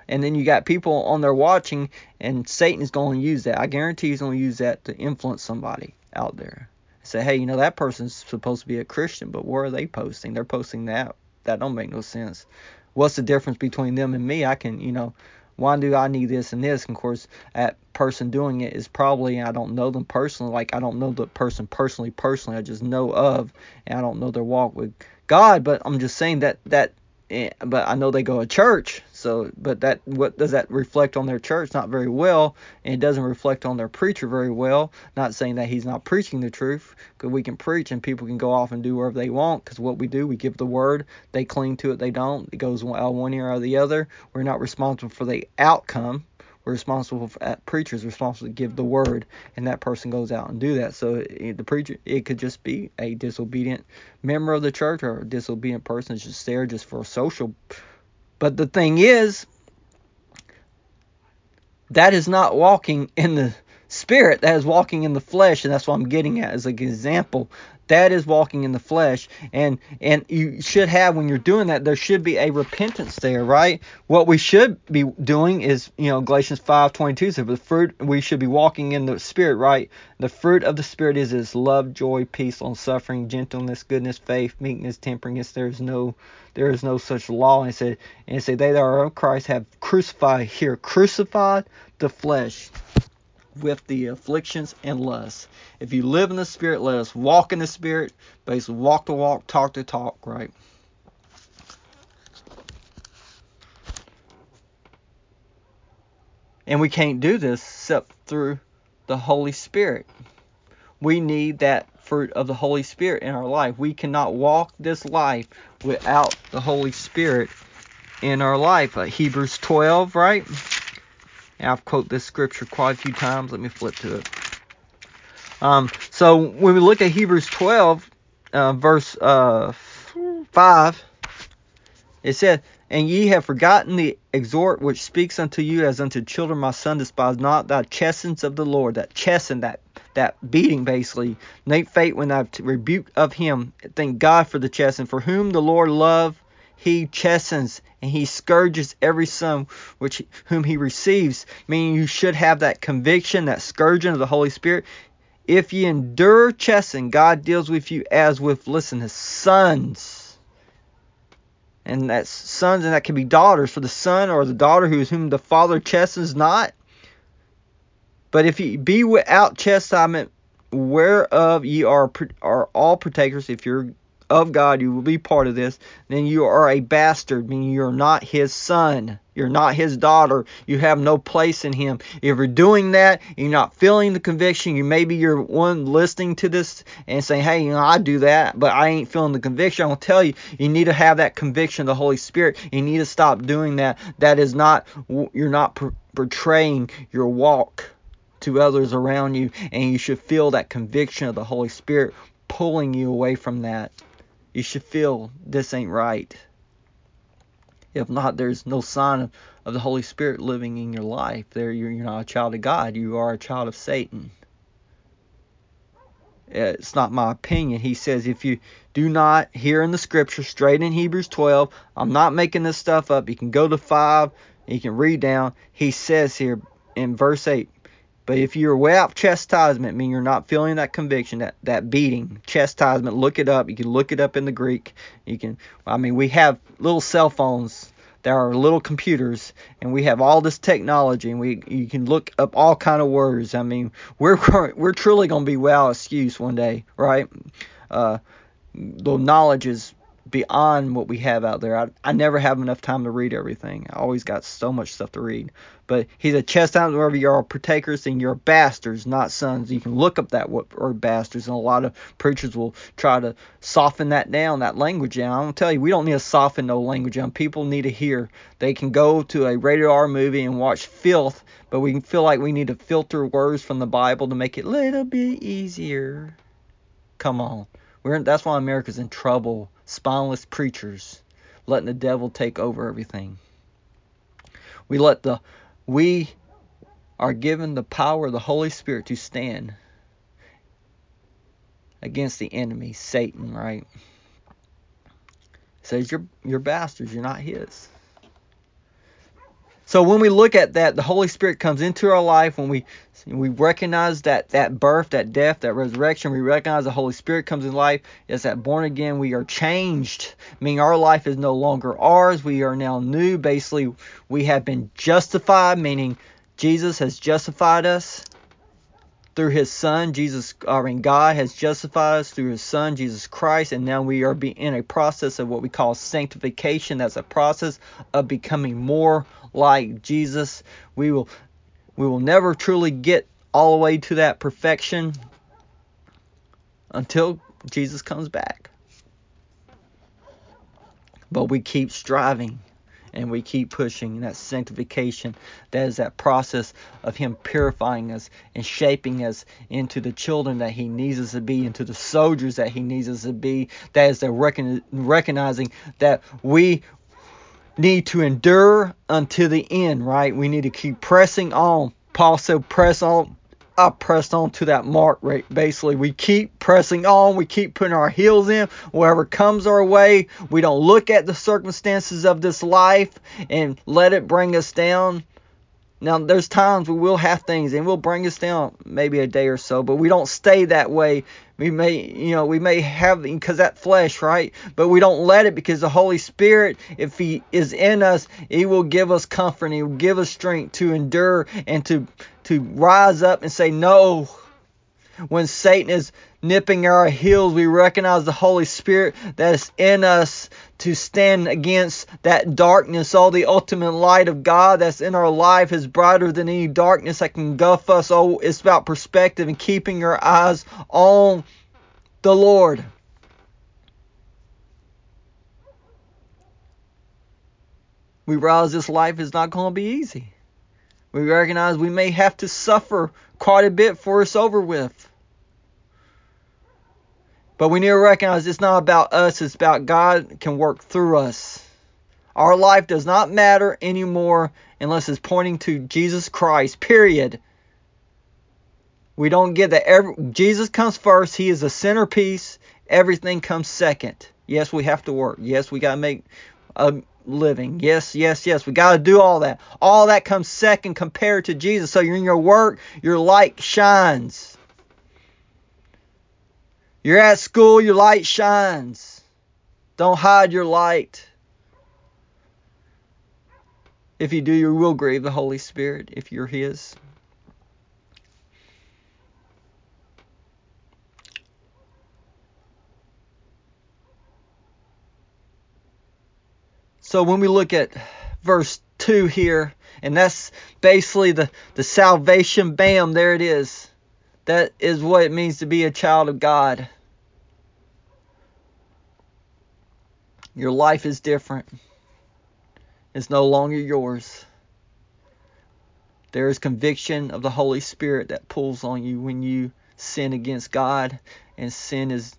Speaker 1: And then you got people on there watching, and Satan is going to use that. I guarantee he's going to use that to influence somebody out there. Say, hey, you know, that person's supposed to be a Christian, but where are they posting? They're posting that. That don't make no sense. What's the difference between them and me? I can, you know, why do I need this and this? And of course, that person doing it is probably, I don't know them personally. Like, I don't know the person personally, personally. I just know of, and I don't know their walk with God. But I'm just saying that, that, but I know they go to church. So, but that, what does that reflect on their church? Not very well. And it doesn't reflect on their preacher very well. Not saying that he's not preaching the truth, because we can preach and people can go off and do whatever they want. Because what we do, we give the word, they cling to it, they don't. It goes out one ear or the other. We're not responsible for the outcome. We're responsible for, uh, preachers responsible to give the word, and that person goes out and do that. So it, the preacher, it could just be a disobedient member of the church, or a disobedient person that's just there just for social. But the thing is, that is not walking in the spirit. That is walking in the flesh, and that's what I'm getting at as an example. That is walking in the flesh, and and you should have, when you're doing that, there should be a repentance there, right? What we should be doing is, you know, Galatians five twenty-two says, the fruit, we should be walking in the spirit, right? The fruit of the spirit is is love, joy, peace, long suffering, gentleness, goodness, faith, meekness, temperance. There is no there is no such law. And it said, and it said, they that are of Christ have crucified here, crucified the flesh with the afflictions and lusts. If you live in the spirit, let us walk in the spirit. Basically, walk the walk, talk the talk, right? And we can't do this except through the Holy Spirit. We need that fruit of the Holy Spirit in our life. We cannot walk this life without the Holy Spirit in our life. Uh, Hebrews twelve, right? And I've quoted this scripture quite a few times. Let me flip to it. Um, so when we look at Hebrews twelve, uh, verse uh, five, it said, and ye have forgotten the exhort which speaks unto you as unto children, my son, despise not thy chastens of the Lord. That chasten, that that beating, basically. Make faith when thou rebuke of him. Thank God for the chasten. For whom the Lord love, he chastens, and he scourges every son which whom he receives. Meaning you should have that conviction, that scourging of the Holy Spirit. If ye endure chasten, God deals with you as with, listen, his sons. And that's sons, and that can be daughters, for the son or the daughter who is whom the father chastens not. But if ye be without chastisement, whereof ye are, are all partakers, if you're of God, you will be part of this, then you are a bastard, meaning you're not his son. You're not his daughter. You have no place in him. If you're doing that, you're not feeling the conviction, you maybe you're one listening to this and saying, hey, you know, I do that, but I ain't feeling the conviction. I'm going to tell you, you need to have that conviction of the Holy Spirit. You need to stop doing that. That is not, you're not portraying your walk to others around you, and you should feel that conviction of the Holy Spirit pulling you away from that. You should feel this ain't right. If not, there's no sign of, of the Holy Spirit living in your life. There, you're, you're not a child of God. You are a child of Satan. It's not my opinion. He says, if you do not hear in the scripture, straight in Hebrews twelve, I'm not making this stuff up. You can go to five, and you can read down. He says here in verse eight, but if you're without chastisement, meaning you're not feeling that conviction, that, that beating, chastisement, look it up. You can look it up in the Greek. You can, I mean, we have little cell phones that are little computers, and we have all this technology, and we you can look up all kind of words. I mean, we're we're truly going to be without excuse one day, right? Uh, the knowledge is beyond what we have out there. I, I never have enough time to read everything. I always got so much stuff to read. But he's a chastisement wherever you are partakers, and you're bastards, not sons. You can look up that word bastards, and a lot of preachers will try to soften that down, that language down. I'm going to tell you, we don't need to soften no language down. People need to hear. They can go to a rated R movie and watch filth, but we can feel like we need to filter words from the Bible to make it a little bit easier. Come on. We're in, that's why America's in trouble. Spineless preachers letting the devil take over everything. We let the we are given the power of the Holy Spirit to stand against the enemy, Satan, right? It says you're you're bastards, you're not his. So when we look at that, the Holy Spirit comes into our life. When we we recognize that that birth, that death, that resurrection, we recognize the Holy Spirit comes in life. As that born again, we are changed. Meaning our life is no longer ours. We are now new. Basically, we have been justified, meaning Jesus has justified us through His Son. Jesus, I mean, God has justified us through His Son, Jesus Christ, and now we are be in a process of what we call sanctification. That's a process of becoming more like Jesus. We will, we will never truly get all the way to that perfection until Jesus comes back. But we keep striving. And we keep pushing that sanctification. That is that process of Him purifying us and shaping us into the children that He needs us to be, into the soldiers that He needs us to be. That is the recon- recognizing that we need to endure until the end, right? We need to keep pressing on. Paul said, press on. I pressed on to that mark, right? Basically, we keep pressing on. We keep putting our heels in. Whatever comes our way, we don't look at the circumstances of this life and let it bring us down. Now, there's times we will have things and will bring us down, maybe a day or so, but we don't stay that way. We may, you know, we may have, because that flesh, right? But we don't let it, because the Holy Spirit, if He is in us, He will give us comfort. He will give us strength to endure and to, to rise up and say no. When Satan is nipping our heels, we recognize the Holy Spirit that is in us to stand against that darkness. All the ultimate light of God that's in our life is brighter than any darkness that can engulf us. Oh, it's about perspective and keeping your eyes on the Lord. We realize this life is not going to be easy. We recognize we may have to suffer quite a bit before it's over with. But we need to recognize it's not about us. It's about God can work through us. Our life does not matter anymore unless it's pointing to Jesus Christ, period. We don't get that. Every, Jesus comes first. He is the centerpiece. Everything comes second. Yes, we have to work. Yes, we got to make a living. Yes, yes, yes. We got to do all that. All that comes second compared to Jesus. So you're in your work, your light shines. You're at school, your light shines. Don't hide your light. If you do, you will grieve the Holy Spirit if you're His. So when we look at verse two here, and that's basically the, the salvation, bam, there it is. That is what it means to be a child of God. Your life is different. It's no longer yours. There is conviction of the Holy Spirit that pulls on you when you sin against God, and sin is,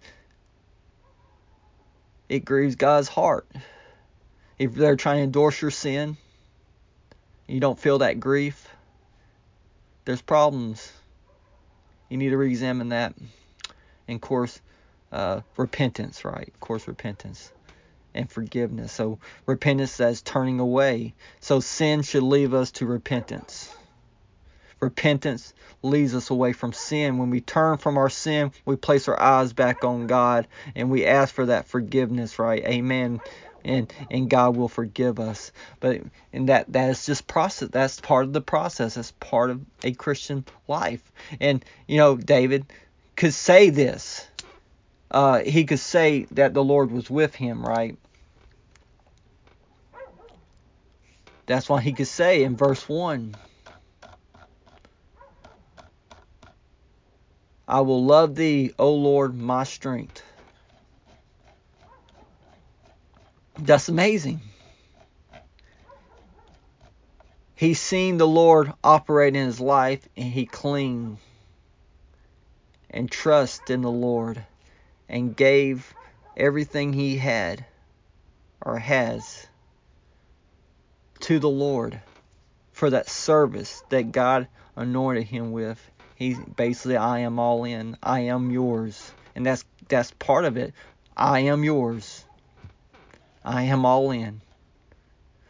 Speaker 1: it grieves God's heart. If they're trying to endorse your sin, you don't feel that grief, there's problems. You need to re-examine that. And of course, uh, repentance, right? Of course, repentance and forgiveness. So repentance, that's turning away. So sin should lead us to repentance. Repentance leads us away from sin. When we turn from our sin, we place our eyes back on God and we ask for that forgiveness, right? Amen. And and God will forgive us. But and that that is just process. That's part of the process. That's part of a Christian life. And you know, David could say this. Uh, he could say that the Lord was with him, right? That's why he could say in verse one, I will love thee, O Lord, my strength. That's amazing. He's seen the Lord operate in his life, and he cling and trust in the Lord and gave everything he had or has to the Lord for that service that God anointed him with. He basically, I am all in. I am yours. And that's that's part of it. I am yours. I am all in.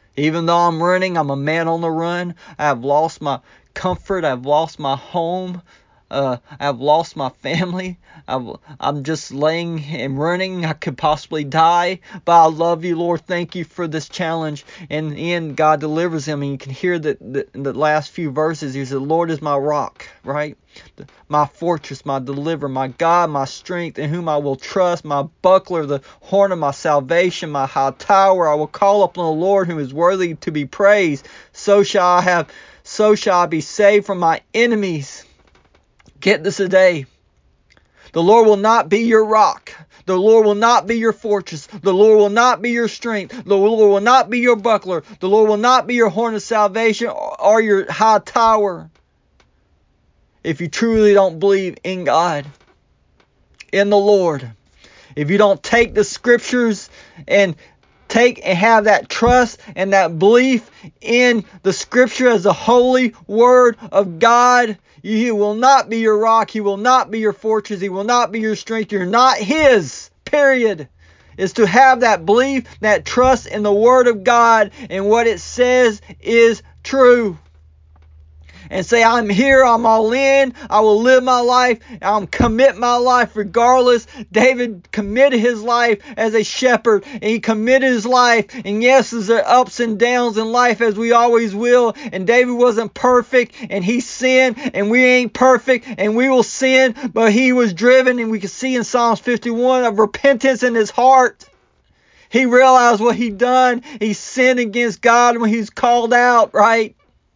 Speaker 1: Even though I'm running, I'm a man on the run. I have lost my comfort. I've lost my home. Uh, I've lost my family. I've, I'm just laying and running. I could possibly die. But I love you, Lord. Thank you for this challenge. And in the end, God delivers him. And you can hear that the, the last few verses. He said, Lord is my rock, right? My fortress, my deliverer, my God, my strength, in whom I will trust, my buckler, the horn of my salvation, my high tower. I will call upon the Lord, who is worthy to be praised. So shall I have, so shall I be saved from my enemies. Get this today. The Lord will not be your rock. The Lord will not be your fortress. The Lord will not be your strength. The Lord will not be your buckler. The Lord will not be your horn of salvation or your high tower. If you truly don't believe in God, in the Lord, if you don't take the scriptures and take and have that trust and that belief in the scripture as the holy word of God, he will not be your rock. He will not be your fortress. He will not be your strength. You're not his, period. Is to have that belief, that trust in the word of God and what it says is true. And say, I'm here, I'm all in, I will live my life, I'll commit my life regardless. David committed his life as a shepherd, and he committed his life. And yes, there are ups and downs in life, as we always will. And David wasn't perfect, and he sinned, and we ain't perfect, and we will sin. But he was driven, and we can see in Psalms fifty-one, of repentance in his heart. He realized what he'd done. He sinned against God when he was called out, right?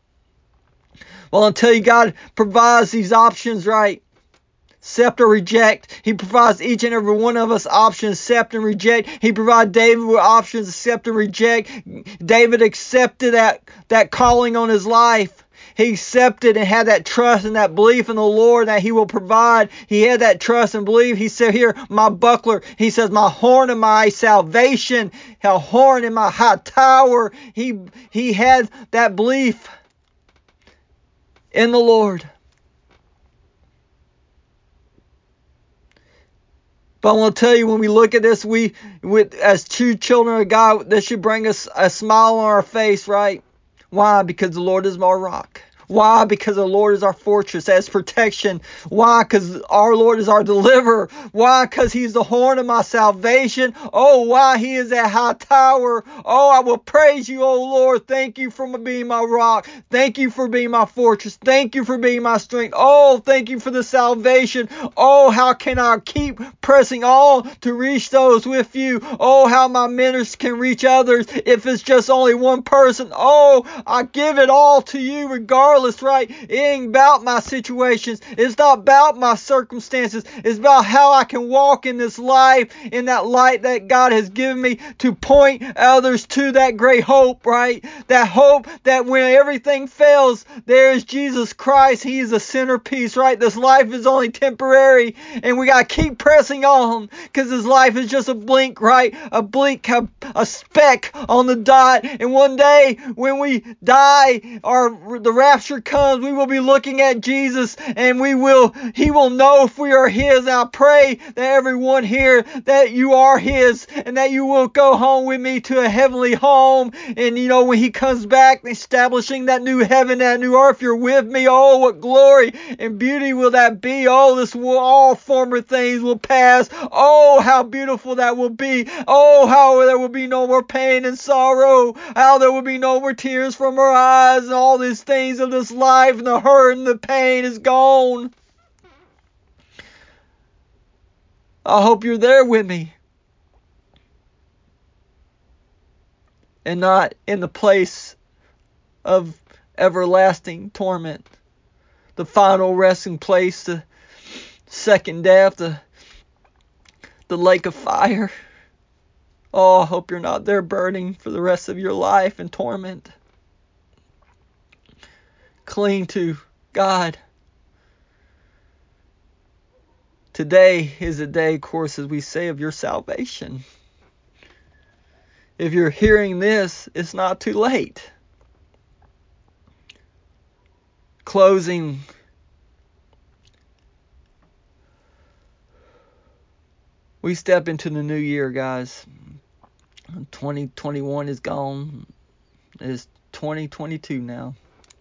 Speaker 1: Well, until you God provides these options, right? Accept or reject. He provides each and every one of us options, accept and reject. He provided David with options, accept and reject. David accepted that, that calling on his life. He accepted and had that trust and that belief in the Lord that he will provide. He had that trust and belief. He said here, my buckler. He says, my horn and my salvation. A horn in my high tower. He, he had that belief in the Lord. But I want to tell you, when we look at this, we, with, as true children of God, this should bring us a smile on our face, right? Why? Because the Lord is my rock. Why? Because the Lord is our fortress as protection. Why? Because our Lord is our deliverer. Why? Because he's the horn of my salvation. Oh, why? He is that high tower. Oh, I will praise you, oh Lord. Thank you for being my rock. Thank you for being my fortress. Thank you for being my strength. Oh, thank you for the salvation. Oh, how can I keep pressing on to reach those with you? Oh, how my ministers can reach others if it's just only one person. Oh, I give it all to you regardless. Right? It ain't about my situations. It's not about my circumstances. It's about how I can walk in this life, in that light that God has given me to point others to that great hope, right? That hope that when everything fails, there is Jesus Christ. He is the centerpiece, right? This life is only temporary, and we got to keep pressing on, because this life is just a blink, right? A blink, a, a speck on the dot. And one day when we die, or the rapture comes, we will be looking at Jesus, and we will, he will know if we are his. And I pray that everyone here, that you are his, and that you will go home with me to a heavenly home. And you know, when he comes back, establishing that new heaven, that new earth, you're with me. Oh, what glory and beauty will that be. Oh, this will, all former things will pass. Oh, how beautiful that will be. Oh, how there will be no more pain and sorrow. How there will be no more tears from our eyes, and all these things of this life, and the hurt and the pain is gone. I hope you're there with me, and not in the place of everlasting torment, the final resting place, the second death, the, the lake of fire. Oh, I hope you're not there burning for the rest of your life in torment. Cling to God. Today is a day, of course, as we say, of your salvation. If you're hearing this, it's not too late. Closing. We step into the new year, guys. twenty twenty-one is gone. It's twenty twenty-two now.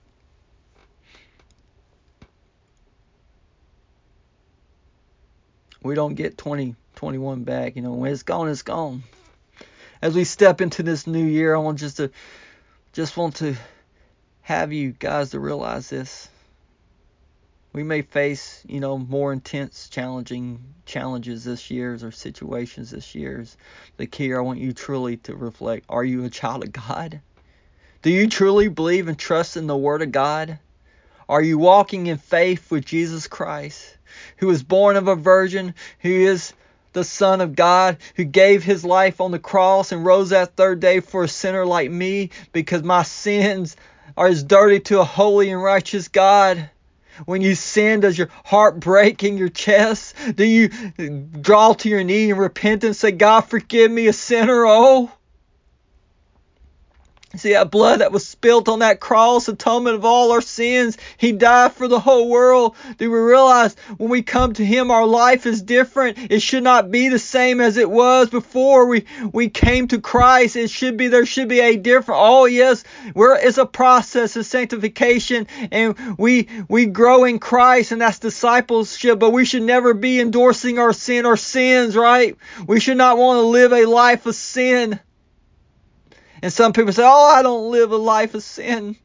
Speaker 1: We don't get twenty twenty-one back. You know, when it's gone, it's gone. As we step into this new year, I want just to just want to have you guys to realize this. We may face, you know, more intense, challenging challenges this year or situations this year. The key, I want you truly to reflect. Are you a child of God? Do you truly believe and trust in the Word of God? Are you walking in faith with Jesus Christ, who was born of a virgin, who is the Son of God, who gave His life on the cross and rose that third day for a sinner like me, because my sins are as dirty to a holy and righteous God? When you sin, does your heart break in your chest? Do you draw to your knee in repentance, say, God, forgive me, a sinner, oh? See that blood that was spilt on that cross, atonement of all our sins. He died for the whole world. Do we realize when we come to Him, our life is different? It should not be the same as it was before we, we came to Christ. It should be, there should be a different. Oh yes, we're, it's a process of sanctification, and we, we grow in Christ, and that's discipleship, but we should never be endorsing our sin or sins, right? We should not want to live a life of sin. And some people say, oh, I don't live a life of sin.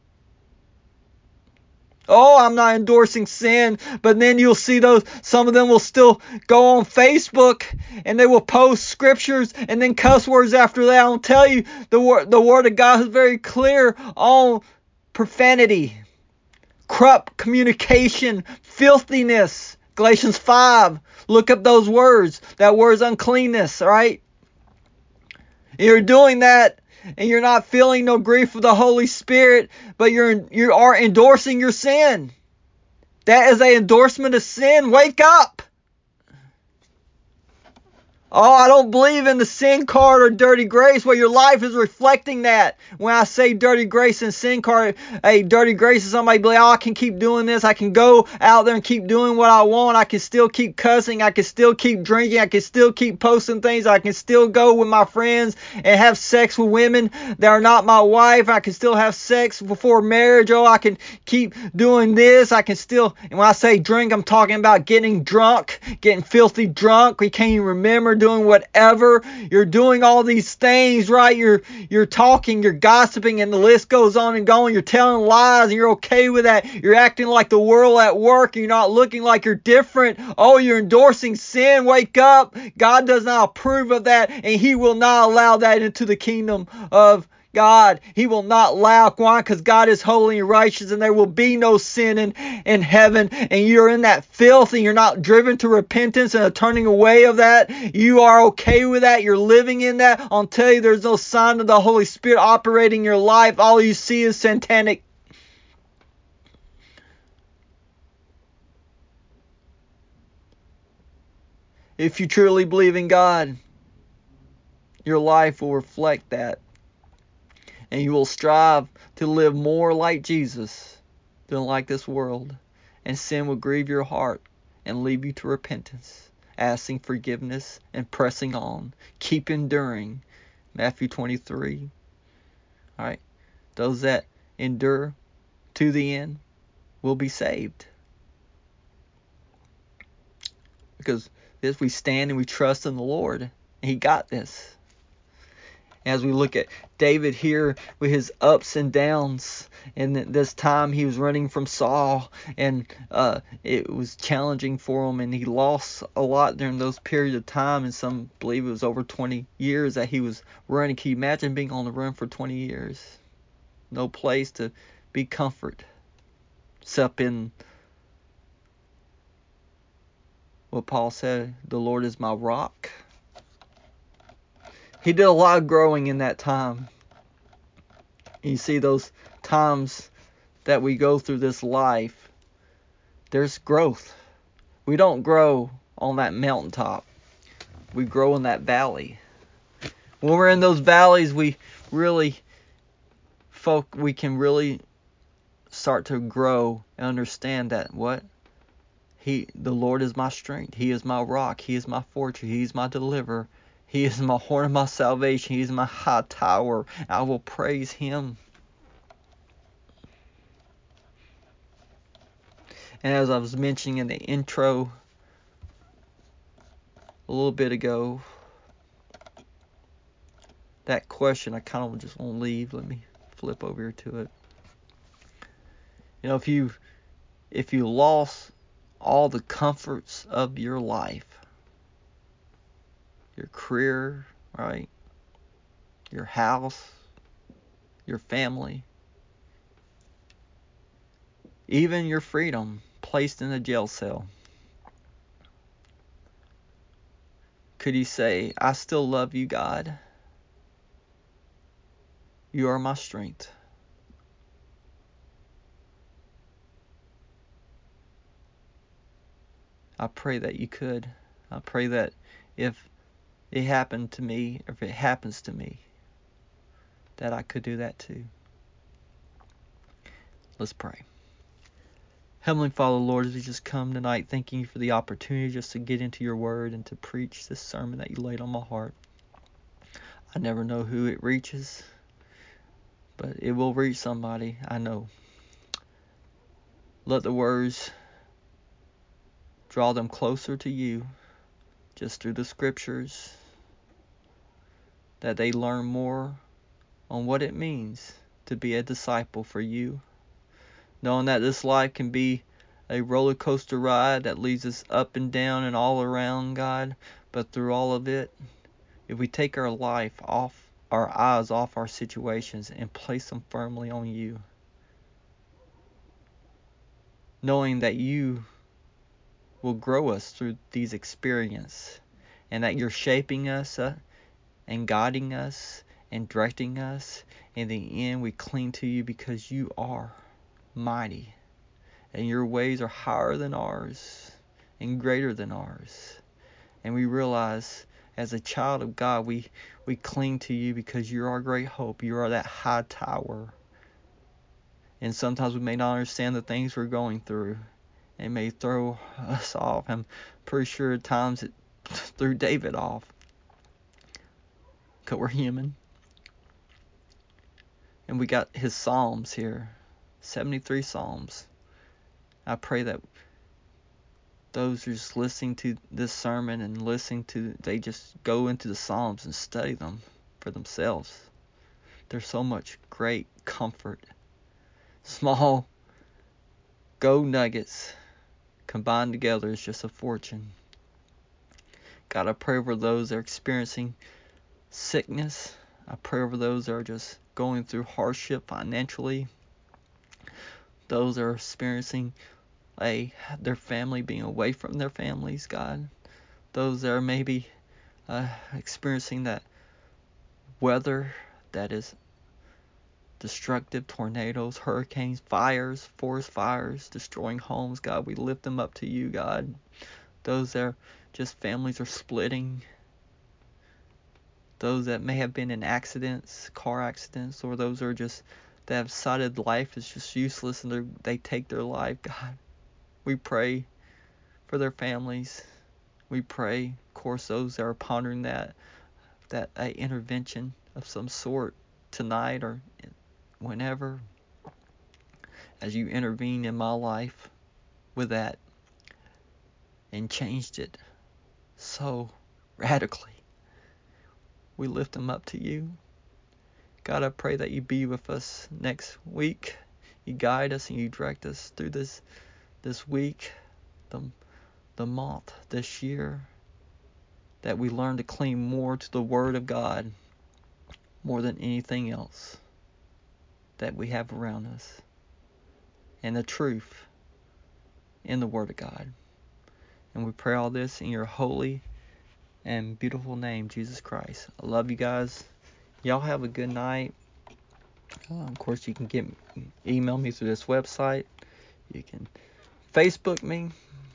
Speaker 1: Oh, I'm not endorsing sin. But then you'll see those, some of them will still go on Facebook and they will post scriptures and then cuss words after that. I'll tell you, the word, the word of God is very clear on profanity, corrupt communication, filthiness. Galatians five. Look up those words. That word's uncleanness, right? You're doing that, and you're not feeling no grief of the Holy Spirit, but you're you are endorsing your sin. That is an endorsement of sin. Wake up! Oh, I don't believe in the sin card or dirty grace. Well, your life is reflecting that. When I say dirty grace and sin card, hey, dirty grace is somebody be like, oh, I can keep doing this. I can go out there and keep doing what I want. I can still keep cussing. I can still keep drinking. I can still keep posting things. I can still go with my friends and have sex with women that are not my wife. I can still have sex before marriage. Oh, I can keep doing this. I can still, and when I say drink, I'm talking about getting drunk, getting filthy drunk. We can't even remember doing whatever. You're doing all these things, right? You're you're talking, you're gossiping, and the list goes on and going. You're telling lies, and you're okay with that. You're acting like the world at work, and you're not looking like you're different. Oh, you're endorsing sin. Wake up. God does not approve of that, and He will not allow that into the kingdom of God. He will not allow. Why? Because God is holy and righteous, and there will be no sin in, in heaven. And you're in that filth, and you're not driven to repentance and a turning away of that. You are okay with that. You're living in that. I'll tell you, there's no sign of the Holy Spirit operating in your life. All you see is satanic. If you truly believe in God, your life will reflect that. And you will strive to live more like Jesus than like this world. And sin will grieve your heart and lead you to repentance, asking forgiveness and pressing on. Keep enduring. Matthew twenty-three. All right. Those that endure to the end will be saved. Because this, we stand and we trust in the Lord. And He got this. As we look at David here with his ups and downs, and this time he was running from Saul, and uh, it was challenging for him, and he lost a lot during those periods of time, and some believe it was over twenty years that he was running. Can you imagine being on the run for twenty years? No place to be comfort, except in what Paul said, the Lord is my rock. He did a lot of growing in that time. You see those times that we go through this life, there's growth. We don't grow on that mountaintop. We grow in that valley. When we're in those valleys, we really, folk, we can really start to grow and understand that what? He, the Lord is my strength. He is my rock. He is my fortress. He is my deliverer. He is my horn of my salvation. He is my high tower. I will praise Him. And as I was mentioning in the intro a little bit ago, that question I kind of just want to leave. Let me flip over here to it. You know, if you if you lost all the comforts of your life, your career, right? Your house, your family, even your freedom placed in a jail cell, could you say, I still love you, God? You are my strength. I pray that you could. I pray that if it happened to me, or if it happens to me, that I could do that too. Let's pray. Heavenly Father, Lord, as we just come tonight, thanking you for the opportunity just to get into your word and to preach this sermon that you laid on my heart. I never know who it reaches, but it will reach somebody, I know. Let the words draw them closer to you, just through the scriptures, that they learn more on what it means to be a disciple for you, knowing that this life can be a roller coaster ride that leads us up and down and all around, God, but through all of it, if we take our life off, our eyes off our situations and place them firmly on you, knowing that you will grow us through these experiences and that you're shaping us uh, and guiding us and directing us. In the end, we cling to you because you are mighty and your ways are higher than ours and greater than ours. And we realize as a child of God, we, we cling to you because you're our great hope. You are that high tower. And sometimes we may not understand the things we're going through. It may throw us off. I'm pretty sure at times it threw David off. Because we're human. And we got his Psalms here. seventy-three Psalms. I pray that those who are just listening to this sermon and listening to, they just go into the Psalms and study them for themselves. There's so much great comfort. Small gold nuggets combined together is just a fortune. God, I pray over those that are experiencing sickness. I pray over those that are just going through hardship financially. Those that are experiencing a their family being away from their families, God. Those that are maybe uh, experiencing that weather that is destructive, tornadoes, hurricanes, fires, forest fires, destroying homes, God, we lift them up to you, God. Those that are just families are splitting. Those that may have been in accidents, car accidents, or those are just that have decided life is just useless and they take their life, God. We pray for their families. We pray, of course, those that are pondering that, that a intervention of some sort tonight or whenever, as you intervene in my life with that and changed it so radically. We lift them up to you. God, I pray that you be with us next week. You guide us and you direct us through this this week, the, the month, this year, that we learn to cling more to the Word of God more than anything else that we have around us, and the truth in the Word of God. And we pray all this in your holy and beautiful name, Jesus Christ. I love you guys. Y'all have a good night. Uh, of course, you can get email me through this website. You can Facebook me,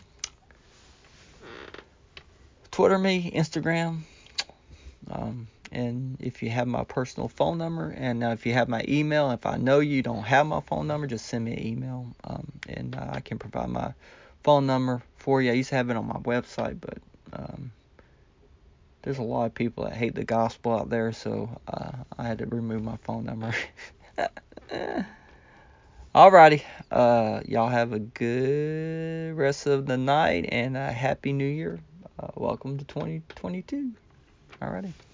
Speaker 1: Twitter me, Instagram. Um, and if you have my personal phone number, and uh, if you have my email, if I know you don't have my phone number, just send me an email, um, and uh, I can provide my phone number for you. I used to have it on my website, but um, there's a lot of people that hate the gospel out there, so uh, I had to remove my phone number. Alrighty. Uh, y'all have a good rest of the night and a happy new year. Uh, welcome to twenty twenty-two. Alrighty.